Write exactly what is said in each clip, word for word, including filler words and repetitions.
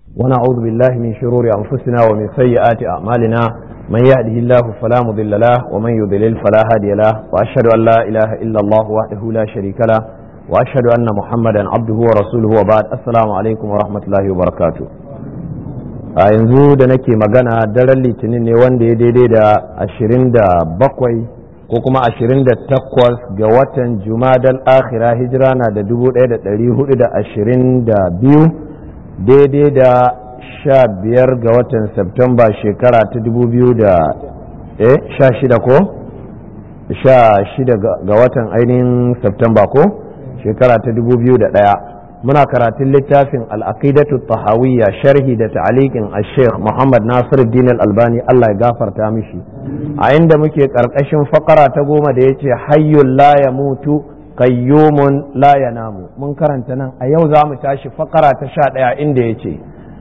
ونعوذ بالله من شرور أنفسنا ومن سيئات أعمالنا من يهده الله فلا مضل له ومن يضلل فلا هادي له وأشهد أن لا إله إلا الله وحده لا شريك له وأشهد أن محمدا عبده ورسوله وبعد السلام عليكم ورحمة الله وبركاته. a yanzu da nake magana daren litinin ne wanda ya daidai da ashirin da bakwai ko kuma ashirin da takwas ga watan jumadal akhira hijira na da dubu ɗaya da ɗari hudu da ashirin da biyu daidai da sha biyar ga watan Septemba shekara ta dubu biyu da eh sha shida ko sha shida ga watan ainihin Septemba ko shekara ta dubu biyu da ɗaya. muna karatun littafin al'aqidatu tahawiyya sharhi da ta'aliqin al-sheikh Muhammad Nasiruddin al-Albani Allah ya gafarta mishi a inda muke karkashin fakara ta goma da yace hayyul la yamutu qayyumun la yanamu mun karanta nan a yau zamu tashi fakara ta sha ɗaya inda yace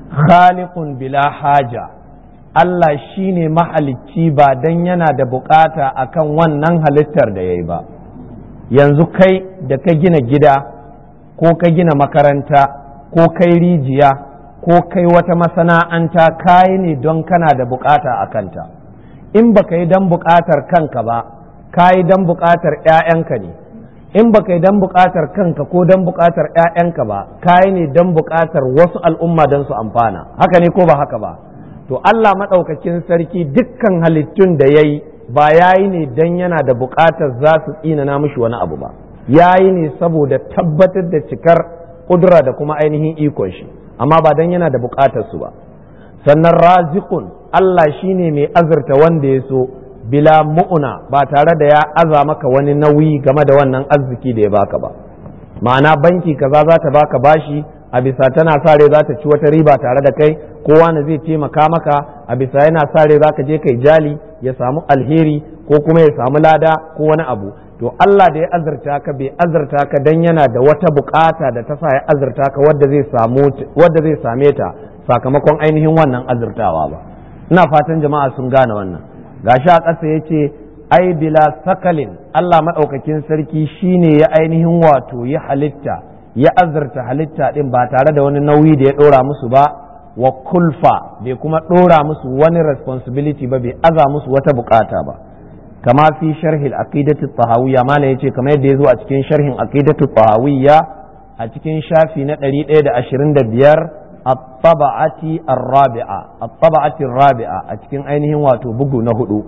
khaliqun bila haja Allah shine mahalicci ba dan yana da bukata akan wannan halittar da yayi ba. Yanzu kai da ka gina gida ko ka gina makaranta ko kai rijiya ko kai wata masana'anta kayi ne don kana da bukata a kanta, in baka yi don bukatar kanka ba kayi don bukatar 'ya'yanka ne, in baka yi don bukatar kanka ko don bukatar 'ya'yanka ba kayi ne don bukatar wasu al'umma don su amfana. Haka ne ko ba haka ba? To Allah maɗaukakin sarki dukkan halittun da ya yi ba ya yi ne don yana da bukatar za su tsinana mishi wani abu ba, ya yi ne saboda tabbatar da cikar kudura da kuma ainihin ikon shi, amma ba don yana da bukatar su ba. Sannan razikun Allah shine mai azurta wanda ya so bila mu'una ba tare da ya aza maka wani nauyi game da wannan arziki da ya baka ba. Ma'ana banki kaza za ta baka bashi a bisa tana sa rai za ta ci wata riba tare da kai, kowa na zai taimaka maka a bisa yana sa rai za ka je kai jali ya samu alheri ko kuma ya samu lada ko wani abu. To Allah da ya azurta ka bai azurta ka dan yana da wata bukata da ta sa ya azurta ka wadda zai samu wadda zai same ta sakamakon ainihin wannan azurtawa ba. Ina fatan jama'a sun gane wannan. Gashi a ƙasa yace ai bila sakalin Allah madaukakin sarki shine ya ainihin wato ya halitta ya azurta halitta din ba tare da wani nauyi da ya dora musu ba, wa kulfa bai kuma dora musu wani responsibility ba, bai aza musu wata bukata ba. kama fi sharhi al-aqidati at-tahawiyya mana yace kamar yadda yazo a cikin sharhin aqidatu at-tahawiyya a cikin shafi na ɗari ɗaya da ashirin da biyar at-taba'ati ar-rabi'a at-taba'ati ar-rabi'a a cikin ainihin wato bugu na hudu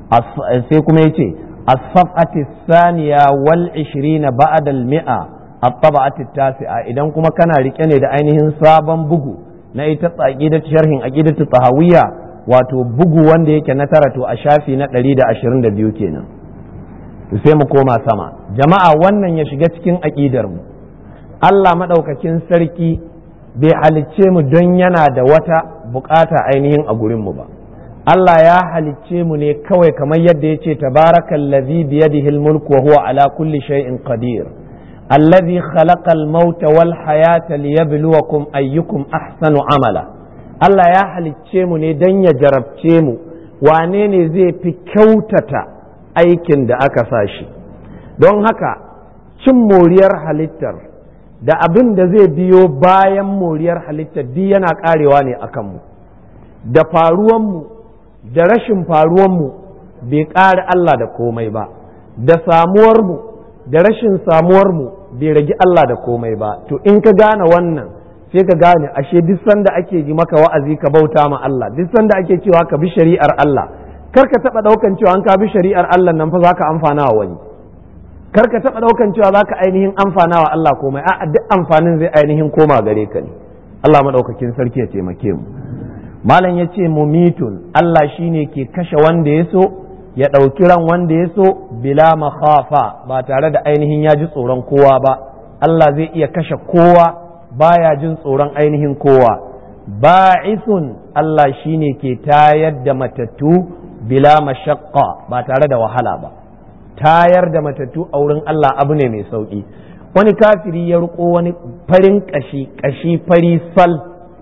sai kuma yace as-saf'ati ath-thaniya wal ishrina ba'da al-mi'a at-taba'ati at-tasi'a idan kuma kana rike ne da ainihin sabon bugu na ita aqidatu sharhin aqidatu at-tahawiyya wato bugu wanda yake na tara to a shafi na ɗari da ashirin da biyu kenan. Sai mu koma sama jama'a, wannan ya shiga cikin aƙidar mu. Allah maɗaukakin sarki bai halicce mu don yana da wata bukata ainihin a gurin mu ba. Allah ya halicce mu ne kawai kamar yadda ya ce tabarakallazi biyadihi almulku wa huwa ala kulli shay'in qadir allazi khalaqal mauta wal hayata liyabluwakum ayyukum ahsanu amala. Allah ya halicce mu ne don ya jarabce mu wane ne zai fi kyautata aikin da aka sa shi. Don haka cin moriyar halittar da abin da zai biyo bayan moriyar halittar duk yana karewa ne a kanmu, da faruwanmu da rashin faruwanmu bai ƙare Allah da komai ba, da samuwarmu da rashin samuwarmu bai ragi Allah da komai ba. To in ka gane wannan sai ka gane ashe duk sanda ake yi maka wa'azi ka bauta ma Allah, duk sanda ake cewa ka bi shari'ar Allah, kar ka taba daukan cewa an ka bi shari'ar Allah nan fa zaka amfana wa wani, kar ka taba daukan cewa zaka ainihin amfana wa Allah komai, a'a duk amfanin zai ainihin koma gare ka ne. Allah madaukakin sarki ya taimake mu. Malam yace mumitun Allah shine ke kashe wanda ya so ya dauki ran wanda ya so bila makhafa ba tare da ainihin ya ji tsoron kowa ba. Allah zai iya kashe kowa baya jin tsoron ainihin kowa. Ba'isun Allah shine ke tayar da matattu bila mashaqqa ba tare da wahala ba. Tayar da matattu a wurin Allah abu ne mai sauki. Wani kafiri ya riko wani farin kashi kashi fari sal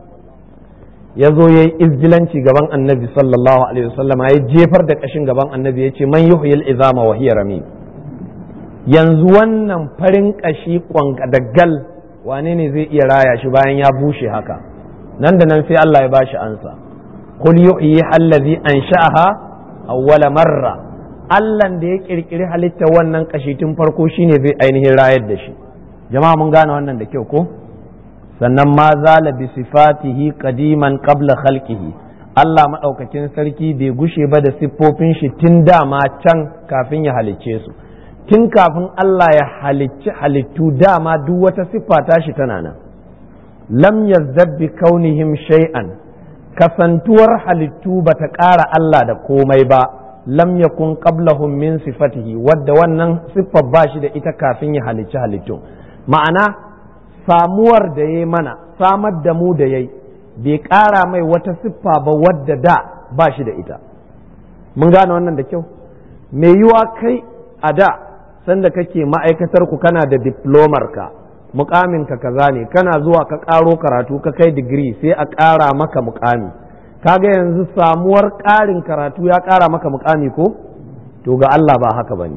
ya zo ya yi izgilanci gaban annabi sallallahu alaihi wasallam ya jefar da kashin gaban annabi ya ce man yuhyil izama wa hiya ramim. Yanzu wannan farin kashi kwanka da gal wane ne zai iya raya shi bayan ya bushe haka? nan da nan sai Allah ya bashi ansa qul yuhyi allazi ansha'aha awwala marra Allahn da ya kirkiri halitta wannan kashi tun farko shine zai ainihin rayar da shi jama'a mun gane wannan da kyau ko sannan ma zala bi sifatihi qadiman qabla khalqihi Allah madaukakin sarki bai gushe ba da siffofin shi tun dama can kafin ya halicce su tun kafin Allah ya halicci halittu dama duk wata siffa ta shi tana nan lam yazdad bi kaunihim shay'an kasantuwar halittu bata ƙara Allah da komai ba lam yakun qablahum min sifatihi wadda wannan siffar ba shi da ita kafin ya halicci halittu ma'ana samuwar da yayi mana samar da mu da yayi bai ƙara mai wata siffa ba wadda da ba shi da ita mun gane wannan da kyau mai yiwa kai a da sanda kake ma'aikatar ku kana da diplomar ka mukamin ka kaza ne kana zuwa ka ƙaro karatu ka kai digiri sai a ƙara maka mukami kaga yanzu samuwar ƙarin karatu ya ƙara maka mukami ko to ga Allah ba haka bane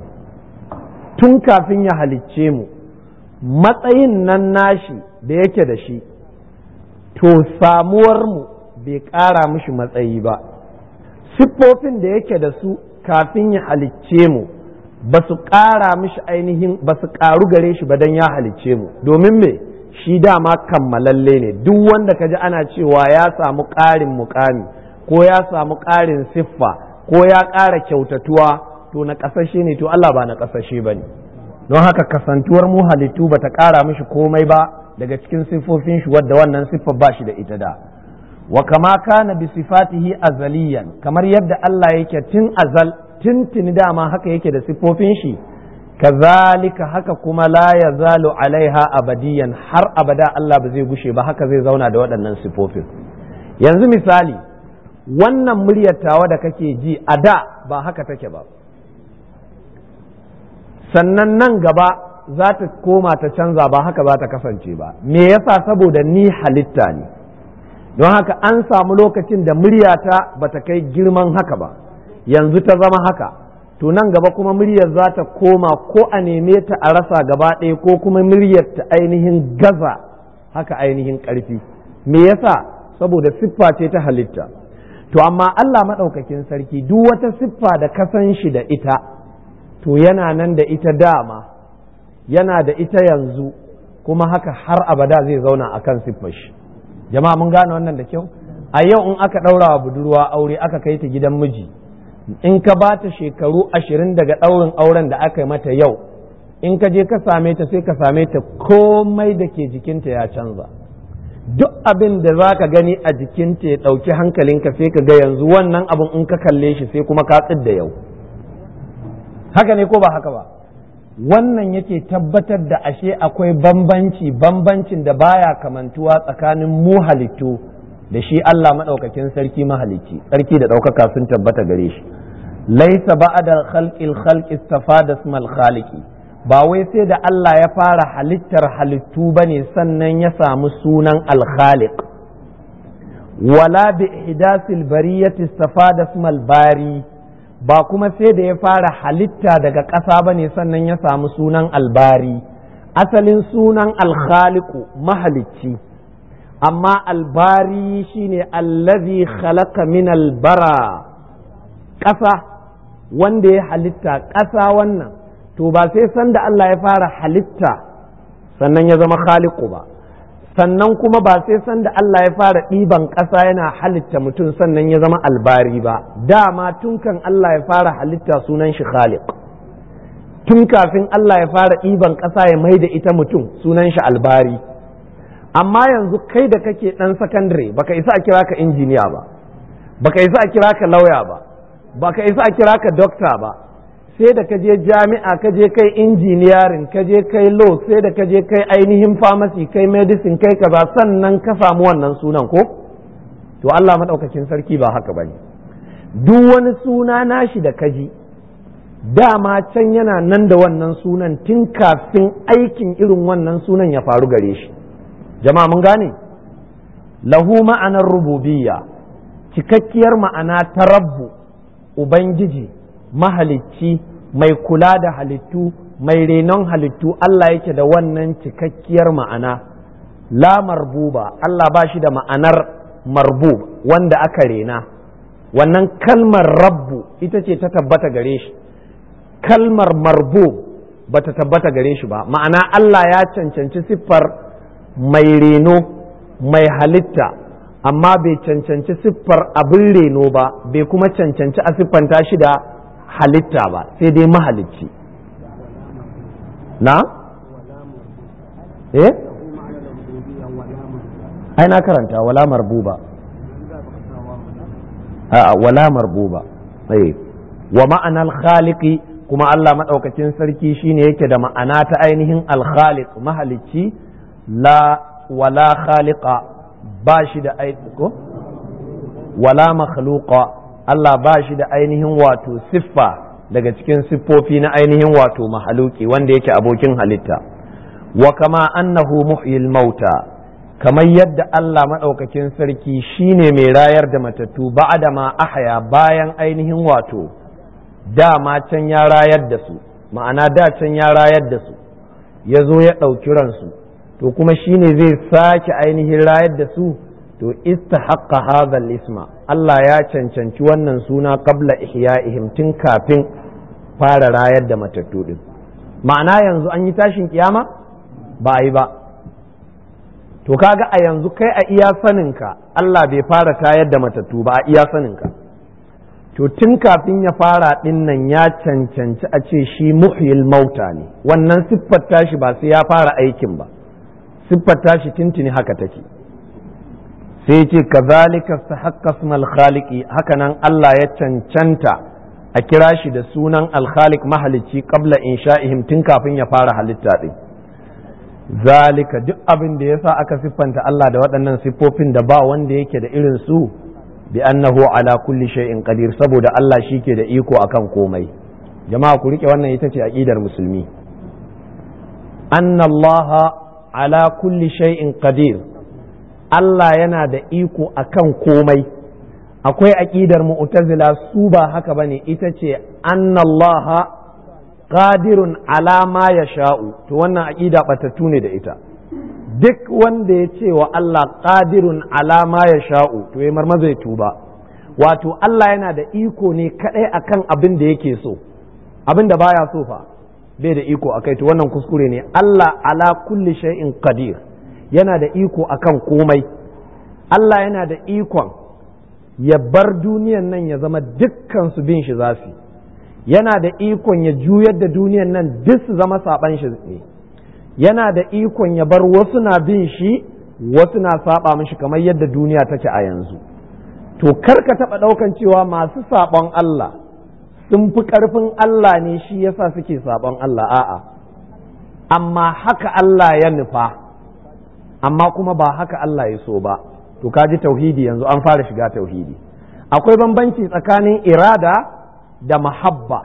tun kafin ya halicce mu matsayin nan nashi da yake da shi to samuwar mu bai ƙara mishi matsayi ba siffofin da yake da su kafin ya halicce mu ba su ƙara mishi ainihin ba su ƙaru gare shi ba don ya halicce mu domin me shi dama kammalalle ne duk wanda ka ji ana cewa ya samu ƙarin mukami ko ya samu ƙarin siffa ko ya ƙara kyautatuwa to na ƙasashe ne to Allah ba na ƙasashe ba ne don haka kasantuwar mu halittu ba ta ƙara mishi komai ba daga cikin siffofin shi wadda wannan siffar ba shi da ita da wa kama kana bi sifatihi azaliyan kamar yadda Allah yake tun azal tuntuni dama haka yake da siffofin shi kazalika haka kuma la yazalu alaiha abadiyan har abada Allah ba zai gushe ba haka zai zauna da waɗannan siffofin yanzu misali wannan muryar tawa da kake ji a da ba haka take ba sannan nan gaba za ta koma ta canza ba haka za ta kasance ba me yasa saboda ni halitta ne don haka an samu lokacin da muryata ba ta kai girman haka ba yanzu ta zama haka to nan gaba kuma muryar za ta koma ko a neme ta a rasa gaba ɗaya ko kuma muryar ta ainihin gaza haka ainihin ƙarfi me yasa saboda siffa ce ta halitta to amma Allah maɗaukakin sarki duk wata siffa da ka san shi da ita to yana nan da ita dama yana da ita yanzu kuma haka har abada zai zauna akan siffar shi jama'a mun gane wannan da kyau a yau in aka ɗaura wa budurwa aure aka kai ta gidan miji in ka ba ta shekaru ashirin daga ɗaurin auren da aka yi mata yau in ka je ka same ta sai ka same ta komai da ke jikinta ya canza duk abin da za ka gani a jikinta ya ɗauki hankalinka sai ka ga yanzu wannan abin in ka kalle shi sai kuma ka tsidda yau haka ne ko ba haka ba wannan yake tabbatar da ashe akwai bambanci bambancin da baya kamantuwa tsakanin mu halittu da shi Allah maɗaukakin sarki mahalicci sarki da ɗaukaka sun tabbata gare shi laisa ba'da khalqil khalqi istafada ismal khaliqi ba wai sai da Allah ya fara halittar halittu bane sannan ya samu sunan al-khaliq wala bi ihdasil bariyati istafada ismal bari ba kuma sai da ya fara halitta daga ƙasa bane sannan ya samu sunan albari asalin sunan al-khaliqu mahalicci amma albari shine allazi khalaqa min albara ƙasa wanda ya halitta ƙasa wannan to ba sai sanda Allah ya fara halitta sannan ya zama khaliqu ba sannan kuma ba sai sanda Allah ya fara ɗiban ƙasa yana halitta mutum sannan ya zama albari ba dama tun kan Allah ya fara halitta sunan shi khaliq tun kafin Allah ya fara ɗiban ƙasa ya mai da ita mutum sunan shi albari amma yanzu kai da kake ɗan sakandare baka isa a kira ka injiniya ba baka isa a kira ka lauya ba baka isa a kira ka dokta ba sai da ka je jami'a ka je kai injiniyarin ka je kai law sai da ka je kai ainihin pharmacy kai medicine kai kaza sannan ka samu wannan sunan ko to Allah madaukakin sarki ba haka bane duk wani suna nashi da kaji dama can yana nan da wannan sunan tun kafin aikin irin wannan sunan ya faru gare shi jama'a mun gane lahu ma'anar rububiyya cikakkiyar ma'ana ta rabbu ubangiji mahalicci mai kula da halittu mai renon halittu Allah yake da wannan cikakkiyar ma'ana la marbuba Allah ba shi da ma'anar marbub wanda aka rena. Wannan kalmar rabbu ita ce ta tabbata gare shi, kalmar marbub ba ta tabbata gare shi ba. Ma'ana Allah ya cancanci siffar mai reno mai halitta, amma bai cancanci siffar abin reno ba, bai kuma cancanci a siffanta shi da halitta ba, sai dai mahalicci. Na? eh ai na karanta wala marbuba, a wala marbuba. eh wa ma'anar khaliqi, kuma Allah madaukakin sarki shine yake da ma'ana ta ainihin al-khaliq mahalicci. La wala khaliqa ba shi da aiko, wala makhluqa Allah ba shi da ainihin wato siffa daga cikin siffofi na ainihin wato mahaluki wanda yake abokin halitta. Wa kama annahu muhyil mauta, kamar yadda Allah maɗaukakin sarki shine mai rayar da matattu ba'da ma ahya, bayan ainihin wato dama can ya rayar da su, ma'ana da can ya rayar da su ya zo ya ɗauki ransu, to kuma shine zai sake ainihin rayar da su, to istahaqqa hadha al-isma, Allah ya cancanci wannan suna qabla ihya'ihim, tun kafin fara rayar da matattu din. Ma'ana yanzu an yi tashin kiyama ba a yi ba, to kaga a yanzu kai a iya saninka Allah bai fara tayar da matattu ba a iya saninka, to tun kafin ya fara din nan ya cancanci a ce shi muhyil mauta ne. Wannan siffar tashi ba sai ya fara aikin ba, siffar tashi tintini haka take. sai ce kazalika stahaqqa ismal khaliqi, haka nan Allah ya cancanta a kira shi da sunan al-khaliq mahalicci qabla insha'ihim, tun kafin ya fara halitta din. Zalika, duk abin da yasa aka siffanta Allah da waɗannan siffofin da ba wanda yake da irin su, bi annahu ala kulli shay'in qadir, saboda Allah shi ke da iko akan komai. Jama'a ku rike wannan, ita ce aqidar musulmi. Anna Allah ala kulli shay'in qadir, Allah yana da iko akan komai. Akwai aqidar mu'tazila, su ba haka bane, ita ce anna Allah qadirun ala ma yasha'u, to wannan aqida batattu ne da ita. Duk wanda ya ce wa Allah qadirun ala ma yasha'u, to ya marmaza ya tuba. Wato Allah yana da iko ne kadai akan abin da yake so, abin da baya so fa bai da iko akai, to wannan kuskure ne. Allah ala kulli shay'in qadir, yana da iko akan komai. Allah yana da ikon ya bar duniyan nan ya zama dukkan su bin shi zasu, yana da ikon ya juyar da duniyan nan duk su zama saban shi ne, yana da ikon ya bar wasu na bin shi wasu na saba mishi kamar yadda duniya take a yanzu. To kar ka taɓa ɗaukan cewa masu saɓon Allah sun fi ƙarfin Allah ne shi yasa suke saɓon Allah, a'a, amma haka Allah ya nufa, amma kuma ba haka Allah ya so ba. To kaji tauhidi, yanzu an fara shiga tauhidi. Akwai bambanci tsakanin irada da mahabba.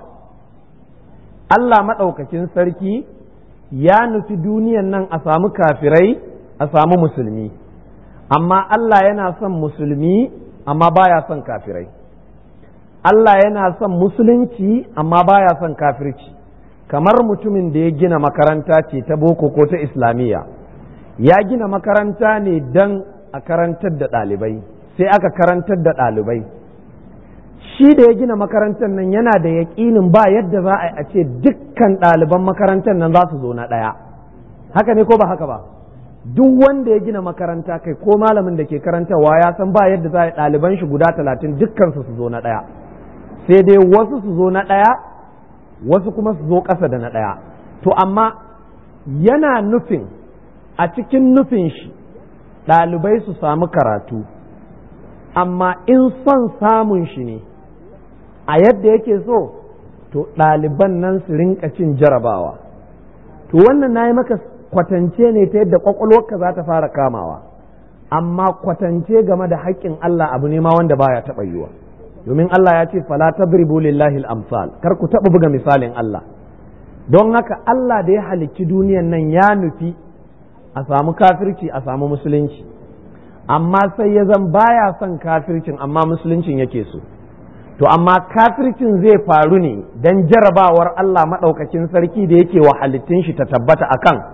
Allah maɗaukakin sarki ya nufi duniyan nan a samu kafirai a samu musulmi, amma Allah yana son musulmi amma baya son kafirai. Allah yana son musulunci amma baya son kafirci. Kamar mutumin da ya gina makaranta ce ta boko ko ta islamiyya, ya gina makaranta ne don a karantar da ɗalibai, sai aka karantar da ɗalibai. Shi da ya gina makarantar nan yana da yaƙinin ba yadda za a ce dukkan ɗaliban makarantar nan za su zo na ɗaya. Haka ne ko ba haka ba? Duk wanda ya gina makaranta, kai ko malamin da ke karantarwa ya san ba yadda za a ɗaliban shi guda talatin dukkan su su zo na ɗaya, sai dai wasu su zo na ɗaya wasu kuma su zo ƙasa da na ɗaya. To amma yana nufin, a cikin nufin shi ɗalibai su samu karatu, amma in son samun shi ne a yadda yake so, to ɗaliban nan su rinka cin jarabawa. To wannan na yi maka kwatance ne ta yadda ƙwaƙwalwarka za ta fara kamawa, amma kwatance game da haƙƙin Allah abu ne ma wanda baya taɓa yiwa, domin Allah ya ce fala tadribu lillahi al-amsal, kar ku taɓa buga misalin Allah. Don haka Allah da ya halicci duniyan nan ya nufi a samu kafirci a samu musulunci, amma sai ya zan baya son kafircin amma musuluncin yake so. To amma kafircin zai faru ne don jarabawar Allah maɗaukakin sarki da yake wa halittun shi ta tabbata akan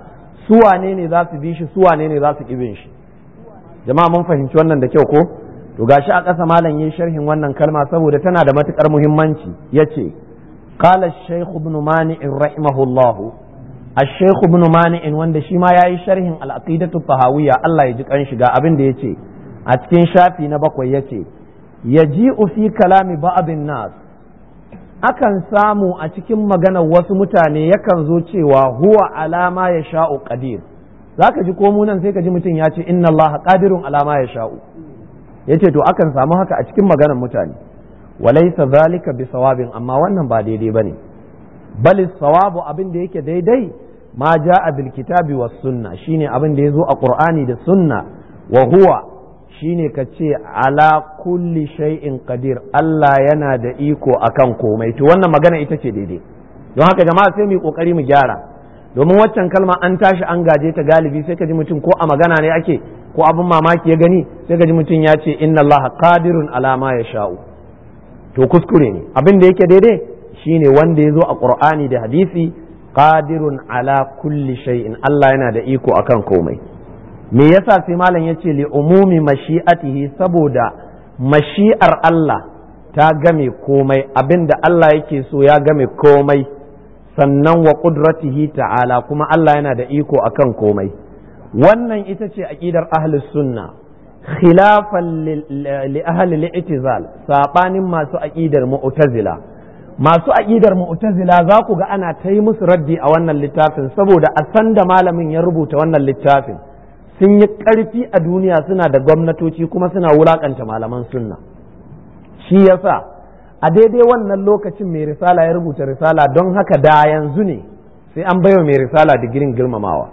su wane ne za su bi shi, su wane ne za su ƙibin shi. Jama'a mun fahimci wannan da kyau ko? To gashi a ƙasa malam yin sharhin wannan kalma saboda tana da matuƙar muhimmanci. Yace qala ash-shaykh ibn mani' rahimahullah, ash-shaykh ibn mani' wanda shi ma yayi sharhin al-aqidatu tahawiyya, Allah ya ji kan shiga abin da yace a cikin shafi na bakwai yace yaji'u fi kalami ba'dhin nas, akan samu a cikin maganar wasu mutane yakan zo cewa huwa alama ya sha'u qadir. Zaka ji ko mu nan sai ka ji mutum ya ce inna Allah qadirun alama ya sha'u, yace to akan samu haka a cikin maganar mutane. Walaysa zalika bisawabin, amma wannan ba daidai bane. Bal sawabu, abin da yake daidai ma ja'a bil kitabi was sunna, shine abin da yazo a Qur'ani da sunna. Wa huwa shine ka ce ala kulli shay'in qadir, Allah yana da iko akan komai. To wannan magana ita ce daidai. Don haka jama'a sai mu yi kokari mu gyara, domin waccan kalma an tashi an gaje ta galibi sai ka ji mutum ko a magana ne ake ko abin mamaki ya gani sai ka ji mutum ya ce inna Allah qadirun ala ma yasha'u. To kuskure ne. Abin da yake daidai shine wanda ya zo a Qur'ani da hadisi, qadirun ala kulli shay'in, Allah yana da iko akan komai. Me yasa sai malam yace li umumi mashi'atihi, saboda mashi'ar Allah ta game komai, abinda Allah yake so ya game komai, sannan wa qudratihi ta'ala, kuma Allah yana da iko akan komai. Wannan ita ce aqidar ahlus sunna, khilafan li ahli al-i'tizal, sabanin masu aqidar mu'tazila. Masu aqidar mu'tazila za ku ga ana ta yi musu raddi a wannan littafin, saboda a san da malamin ya rubuta wannan littafin sun yi ƙarfi a duniya, suna da gwamnatoci kuma suna wulaƙanta malaman sunna. Shi yasa a daidai wannan lokacin mai risala ya rubuta risala, don haka da yanzu ne sai an baiwa mai risala digirin girmamawa,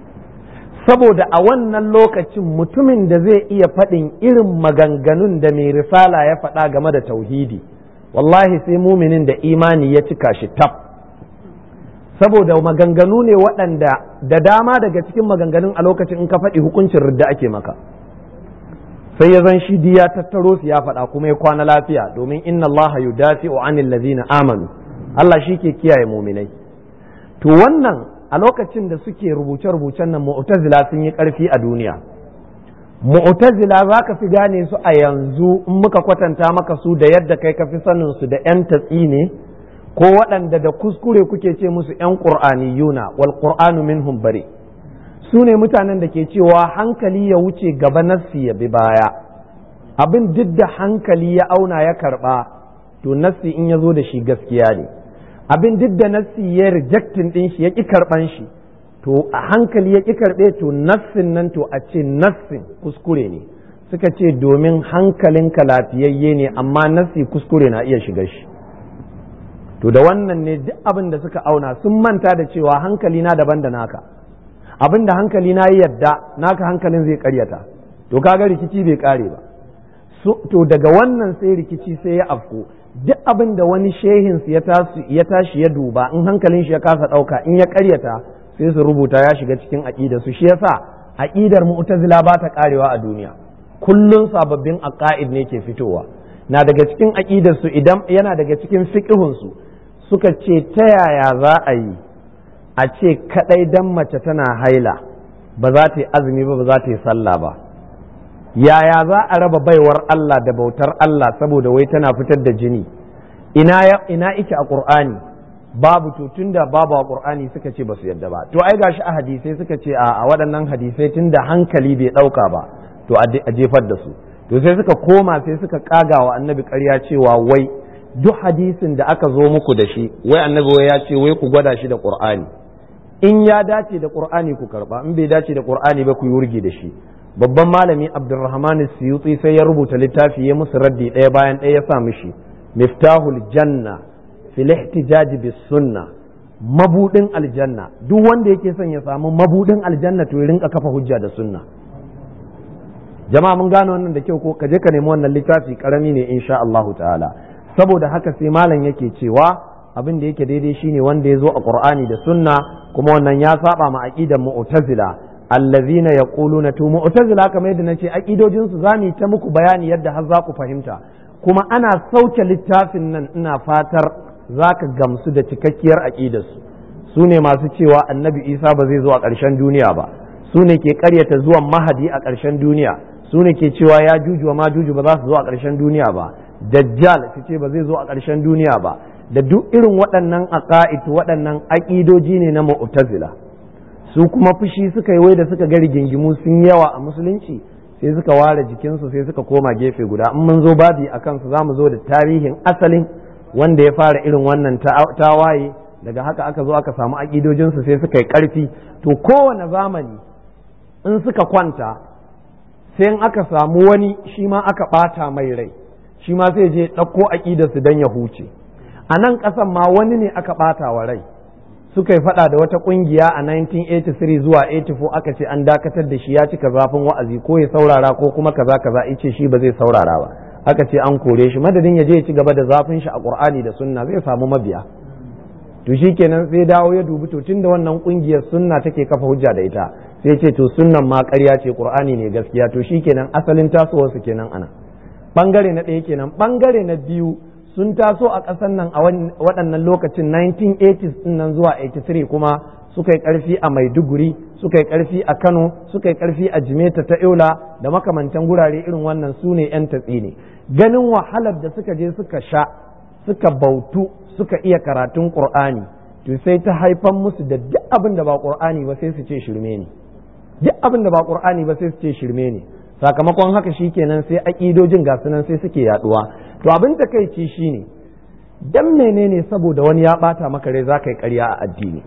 saboda a wannan lokacin mutumin da zai iya faɗin irin maganganun da mai risala ya faɗa game da tauhidi, wallahi sai muminin da imani ya cika shi tab, saboda maganganu ne waɗanda da dama daga cikin maganganun a lokacin in ka faɗi hukuncin ridda ake maka. Sai ya zan shi ya tattaro su ya faɗa kuma ya kwana lafiya, domin inna Allah yudafi'u 'anil ladzina amanu, Allah shi ke kiyaye muminai. To wannan a lokacin da suke rubuce-rubucen nan mu'tazila sun yi ƙarfi a duniya. Mu'tazila za ka fi gane su a yanzu in muka kwatanta maka su da yadda kai ka fi sanin su da 'yan tatsi ne, ko waɗanda da kuskure kuke ce musu ‘yan ƙur'aniyuna, wal ƙur'anu minhum bari. Su ne mutanen da ke cewa hankali ya wuce gaba nassi ya bi baya, abin duk da hankali ya auna ya karɓa, to nassi in ya zo da shi gaskiya ne, abin duk da nassi ya rejectin ɗin shi ya ƙi karɓan shi, to a hankali ya ƙi karɓe, to nassin nan to a ce nassin kuskure ne. Suka ce domin hankalinka lafiyayye ne, amma nassi kuskure na iya shiga shi. To da wannan ne duk abin da suka auna sun manta da cewa hankali na daban da naka, abin da hankali na yi yadda naka hankalin zai karyata, to kaga rikici bai kare ba. To daga wannan sai rikici sai ya afko, duk abin da wani shehin ya tashi ya duba, in hankalin shi ya kasa ɗauka, in ya karyata sai su rubuta ya shiga cikin aƙidar su. Shi yasa aƙidar mu'tazila ba ta karewa a duniya, kullun sababbin aqaid ne ke fitowa. Na daga cikin aƙidar su, idan yana daga cikin fiqhun su, suka ce ta yaya za a yi a ce kadai dan mace tana haila ba za ta yi azumi ba, ba za ta yi sallah ba? Yaya za a raba baiwar Allah da bautar Allah saboda wai tana fitar da jini? Ina ina ike a Qur'ani? Babu. To tunda babu a Qur'ani suka ce ba su yadda ba. To ai gashi a hadisai suka ce a waɗannan hadisai tunda hankali bai ɗauka ba, to a jefar da su. To sai suka koma sai suka kaga wa annabi ƙarya cewa wai duk hadisin da aka zo muku da shi, wai annabi wai ya ce wai ku gwada shi da Qur'ani, in ya dace da Qur'ani ku karba, in bai dace da Qur'ani ba ku yi wurgi da shi. Babban malami Abdurrahman Suyuti sai ya rubuta littafi ya musu raddi ɗaya bayan ɗaya, ya sa mishi Miftahul Janna fil ihtijaj bis sunna, mabudin aljanna. Duk wanda yake son ya samu mabudin aljanna to ya rinka kafa hujja da sunna. Jama'a mun gane wannan da kyau ko? Ka je ka nemi wannan littafi, karami ne insha Allahu ta'ala. Saboda haka sai malam yake cewa abin da yake daidai shine wanda ya zo a Qur'ani da sunna, kuma wannan ya saba ma aqidan mu'tazila allazina yaquluna, to mu'tazila kamar yadda nace aqidojin su zamu ta muku bayani yadda har za ku fahimta, kuma ana sauke littafin nan ina fatar zaka gamsu da cikakkiyar aqidar su. su ne masu cewa annabi isa ba zai zo a ƙarshen duniya ba, su ne ke ƙaryata zuwan mahadi a ƙarshen duniya, su ne ke cewa ya juju wa ma juju ba za su zo a ƙarshen duniya ba, dajjal su ce ba zai zo a ƙarshen duniya ba, da duk irin waɗannan aqaid waɗannan aƙidoji ne na mu'tazila. Su kuma fushi suka yi wai da suka ga rigingimu sun yawa a musulunci sai suka ware jikinsu sai suka koma gefe guda. In mun zo babi a kansu za mu zo da tarihin asalin wanda ya fara irin wannan tawaye, daga haka aka zo aka samu aƙidojinsu sai suka yi ƙarfi. To kowane zamani in suka kwanta sai in aka samu wani shi ma aka ɓata mai rai, shi ma sai je ɗauko aƙidarsu don ya huce. A nan ƙasan ma wani ne aka ɓata wa rai, suka yi faɗa da wata ƙungiya a nineteen eighty-three zuwa eighty-four, aka ce an dakatar da shi ya cika zafin wa'azi ko ya saurara ko kuma kaza kaza, ice shi ba zai saurara ba, aka ce an kore shi, madadin ya je ya ci gaba da zafin shi a Qur'ani da sunna zai samu mabiya. To shi kenan sai dawo ya dubi to tunda wannan ƙungiyar sunna take kafa hujja da ita, sai ce to sunnan ma ƙarya ce, Qur'ani ne gaskiya. To shi kenan asalin tasowar su kenan ana bangare na ɗaya kenan. Bangare na biyu, sun taso a ƙasar nan a waɗannan lokacin nineteen eighties ɗin nan zuwa eighty-three, kuma suka yi ƙarfi a Maiduguri, suka yi ƙarfi a Kano, suka yi ƙarfi a Jimeta ta Eula da makamantan gurare irin wannan. su ne 'yan tatsi ne. Ganin wahalar da suka je suka sha, suka bautu, suka iya karatun Qur'ani, to sai ta haifan musu da duk abin da ba Qur'ani ba sai su ce shirme ne, duk abin da ba Qur'ani ba sai su ce shirme ne. Sakamakon haka shikenan sai aƙidojin ga sunan sai suke yaduwa. To abin takeici shine, dan menene saboda wani ya bata maka rai zaka yi ƙarya a addini?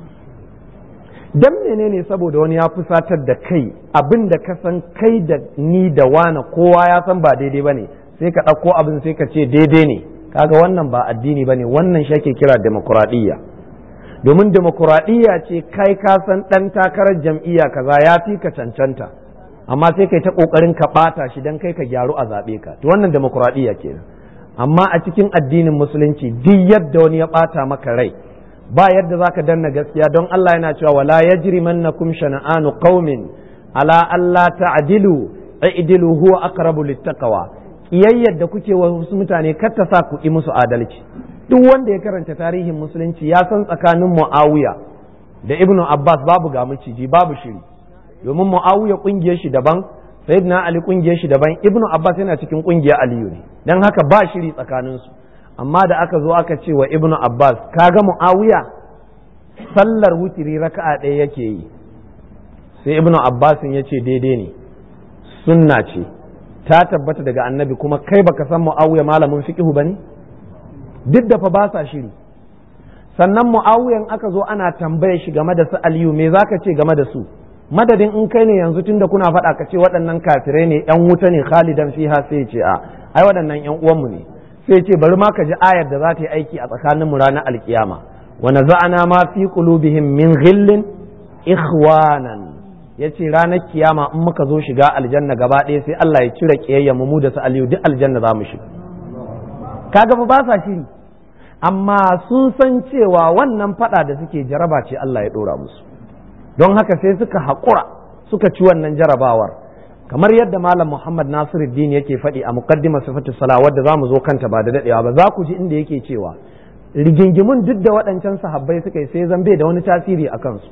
Dan menene saboda wani ya fusatar da kai abin da ka san kai da ni da wani kowa ya san ba daidai bane, sai ka ɗauko abin sai ka ce daidai ne? Kaga wannan ba addini bane, wannan shi ake kira demokuraɗiyya. Domin demokuraɗiyya ce kai ka san ɗan takarar jam'iyya kaza ya fi ka cancanta, amma sai kai ta ƙoƙarin ka ɓata shi don kai ka gyaru a zaɓe ka. To wannan demokuraɗiyya kenan. Amma a cikin addinin musulunci duk yadda wani ya ɓata maka rai, ba yadda za ka danna gaskiya, don Allah yana cewa wala yajrimannakum shana'anu qaumin ala alla ta'dilu i'dilu huwa aqrabu littaqwa. Kiyayyar da kuke wa wasu mutane kar ta sa ku yi musu adalci. Duk wanda ya karanta tarihin musulunci ya san tsakanin Muawiya da Ibnu Abbas babu ga miciji, babu shiri. Domin Muawiya kungiyar shi daban, Sayyidina Ali kungiyar shi daban, Ibnu Abbas yana cikin kungiyar Aliyu ne. Dan haka ba shiri tsakanin su. Amma da aka zo aka ce wa Ibnu Abbas, kaga Muawiya sallar wutiri raka'a ɗaya yake yi. Sai Ibnu Abbas ya ce daidai ne, sunna ce, ta tabbata daga annabi, kuma kai baka san Muawiya malamin fiqhu bane? Duk da fa ba sa shiri. Sannan Muawiyan aka zo ana tambaye shi game da su Aliyu, me zaka ce game da su? Madadin in kai ne yanzu tunda kuna faɗa ka ce waɗannan kafirai ne, ƴan wuta ne, khalidan fiha, sai ce a ai waɗannan ƴan uwanmu ne. Sai ce bari ma ka ji ayar da za ta yi aiki a tsakanin mu ranar alkiyama. Wa naza'ana ma fi qulubihim min ghillin ikhwanan. Yace ranar kiyama in muka zo shiga aljanna gaba ɗaya sai Allah ya cire kiyayya mu da su Aliyu duk aljanna za mu shiga. Kaga ba sa shiri, amma sun san cewa wannan faɗa da suke jaraba ce Allah ya ɗora musu. Don haka sai suka haƙura suka ci wannan jarabawar, kamar yadda Malam Muhammad Nasiruddin yake faɗi a muqaddimar sifatu sala, wadda za mu zo kanta ba da daɗewa ba, za ku ji inda yake cewa rigingimun duk da waɗancan sahabbai suka yi sai zambe da wani tasiri a kansu,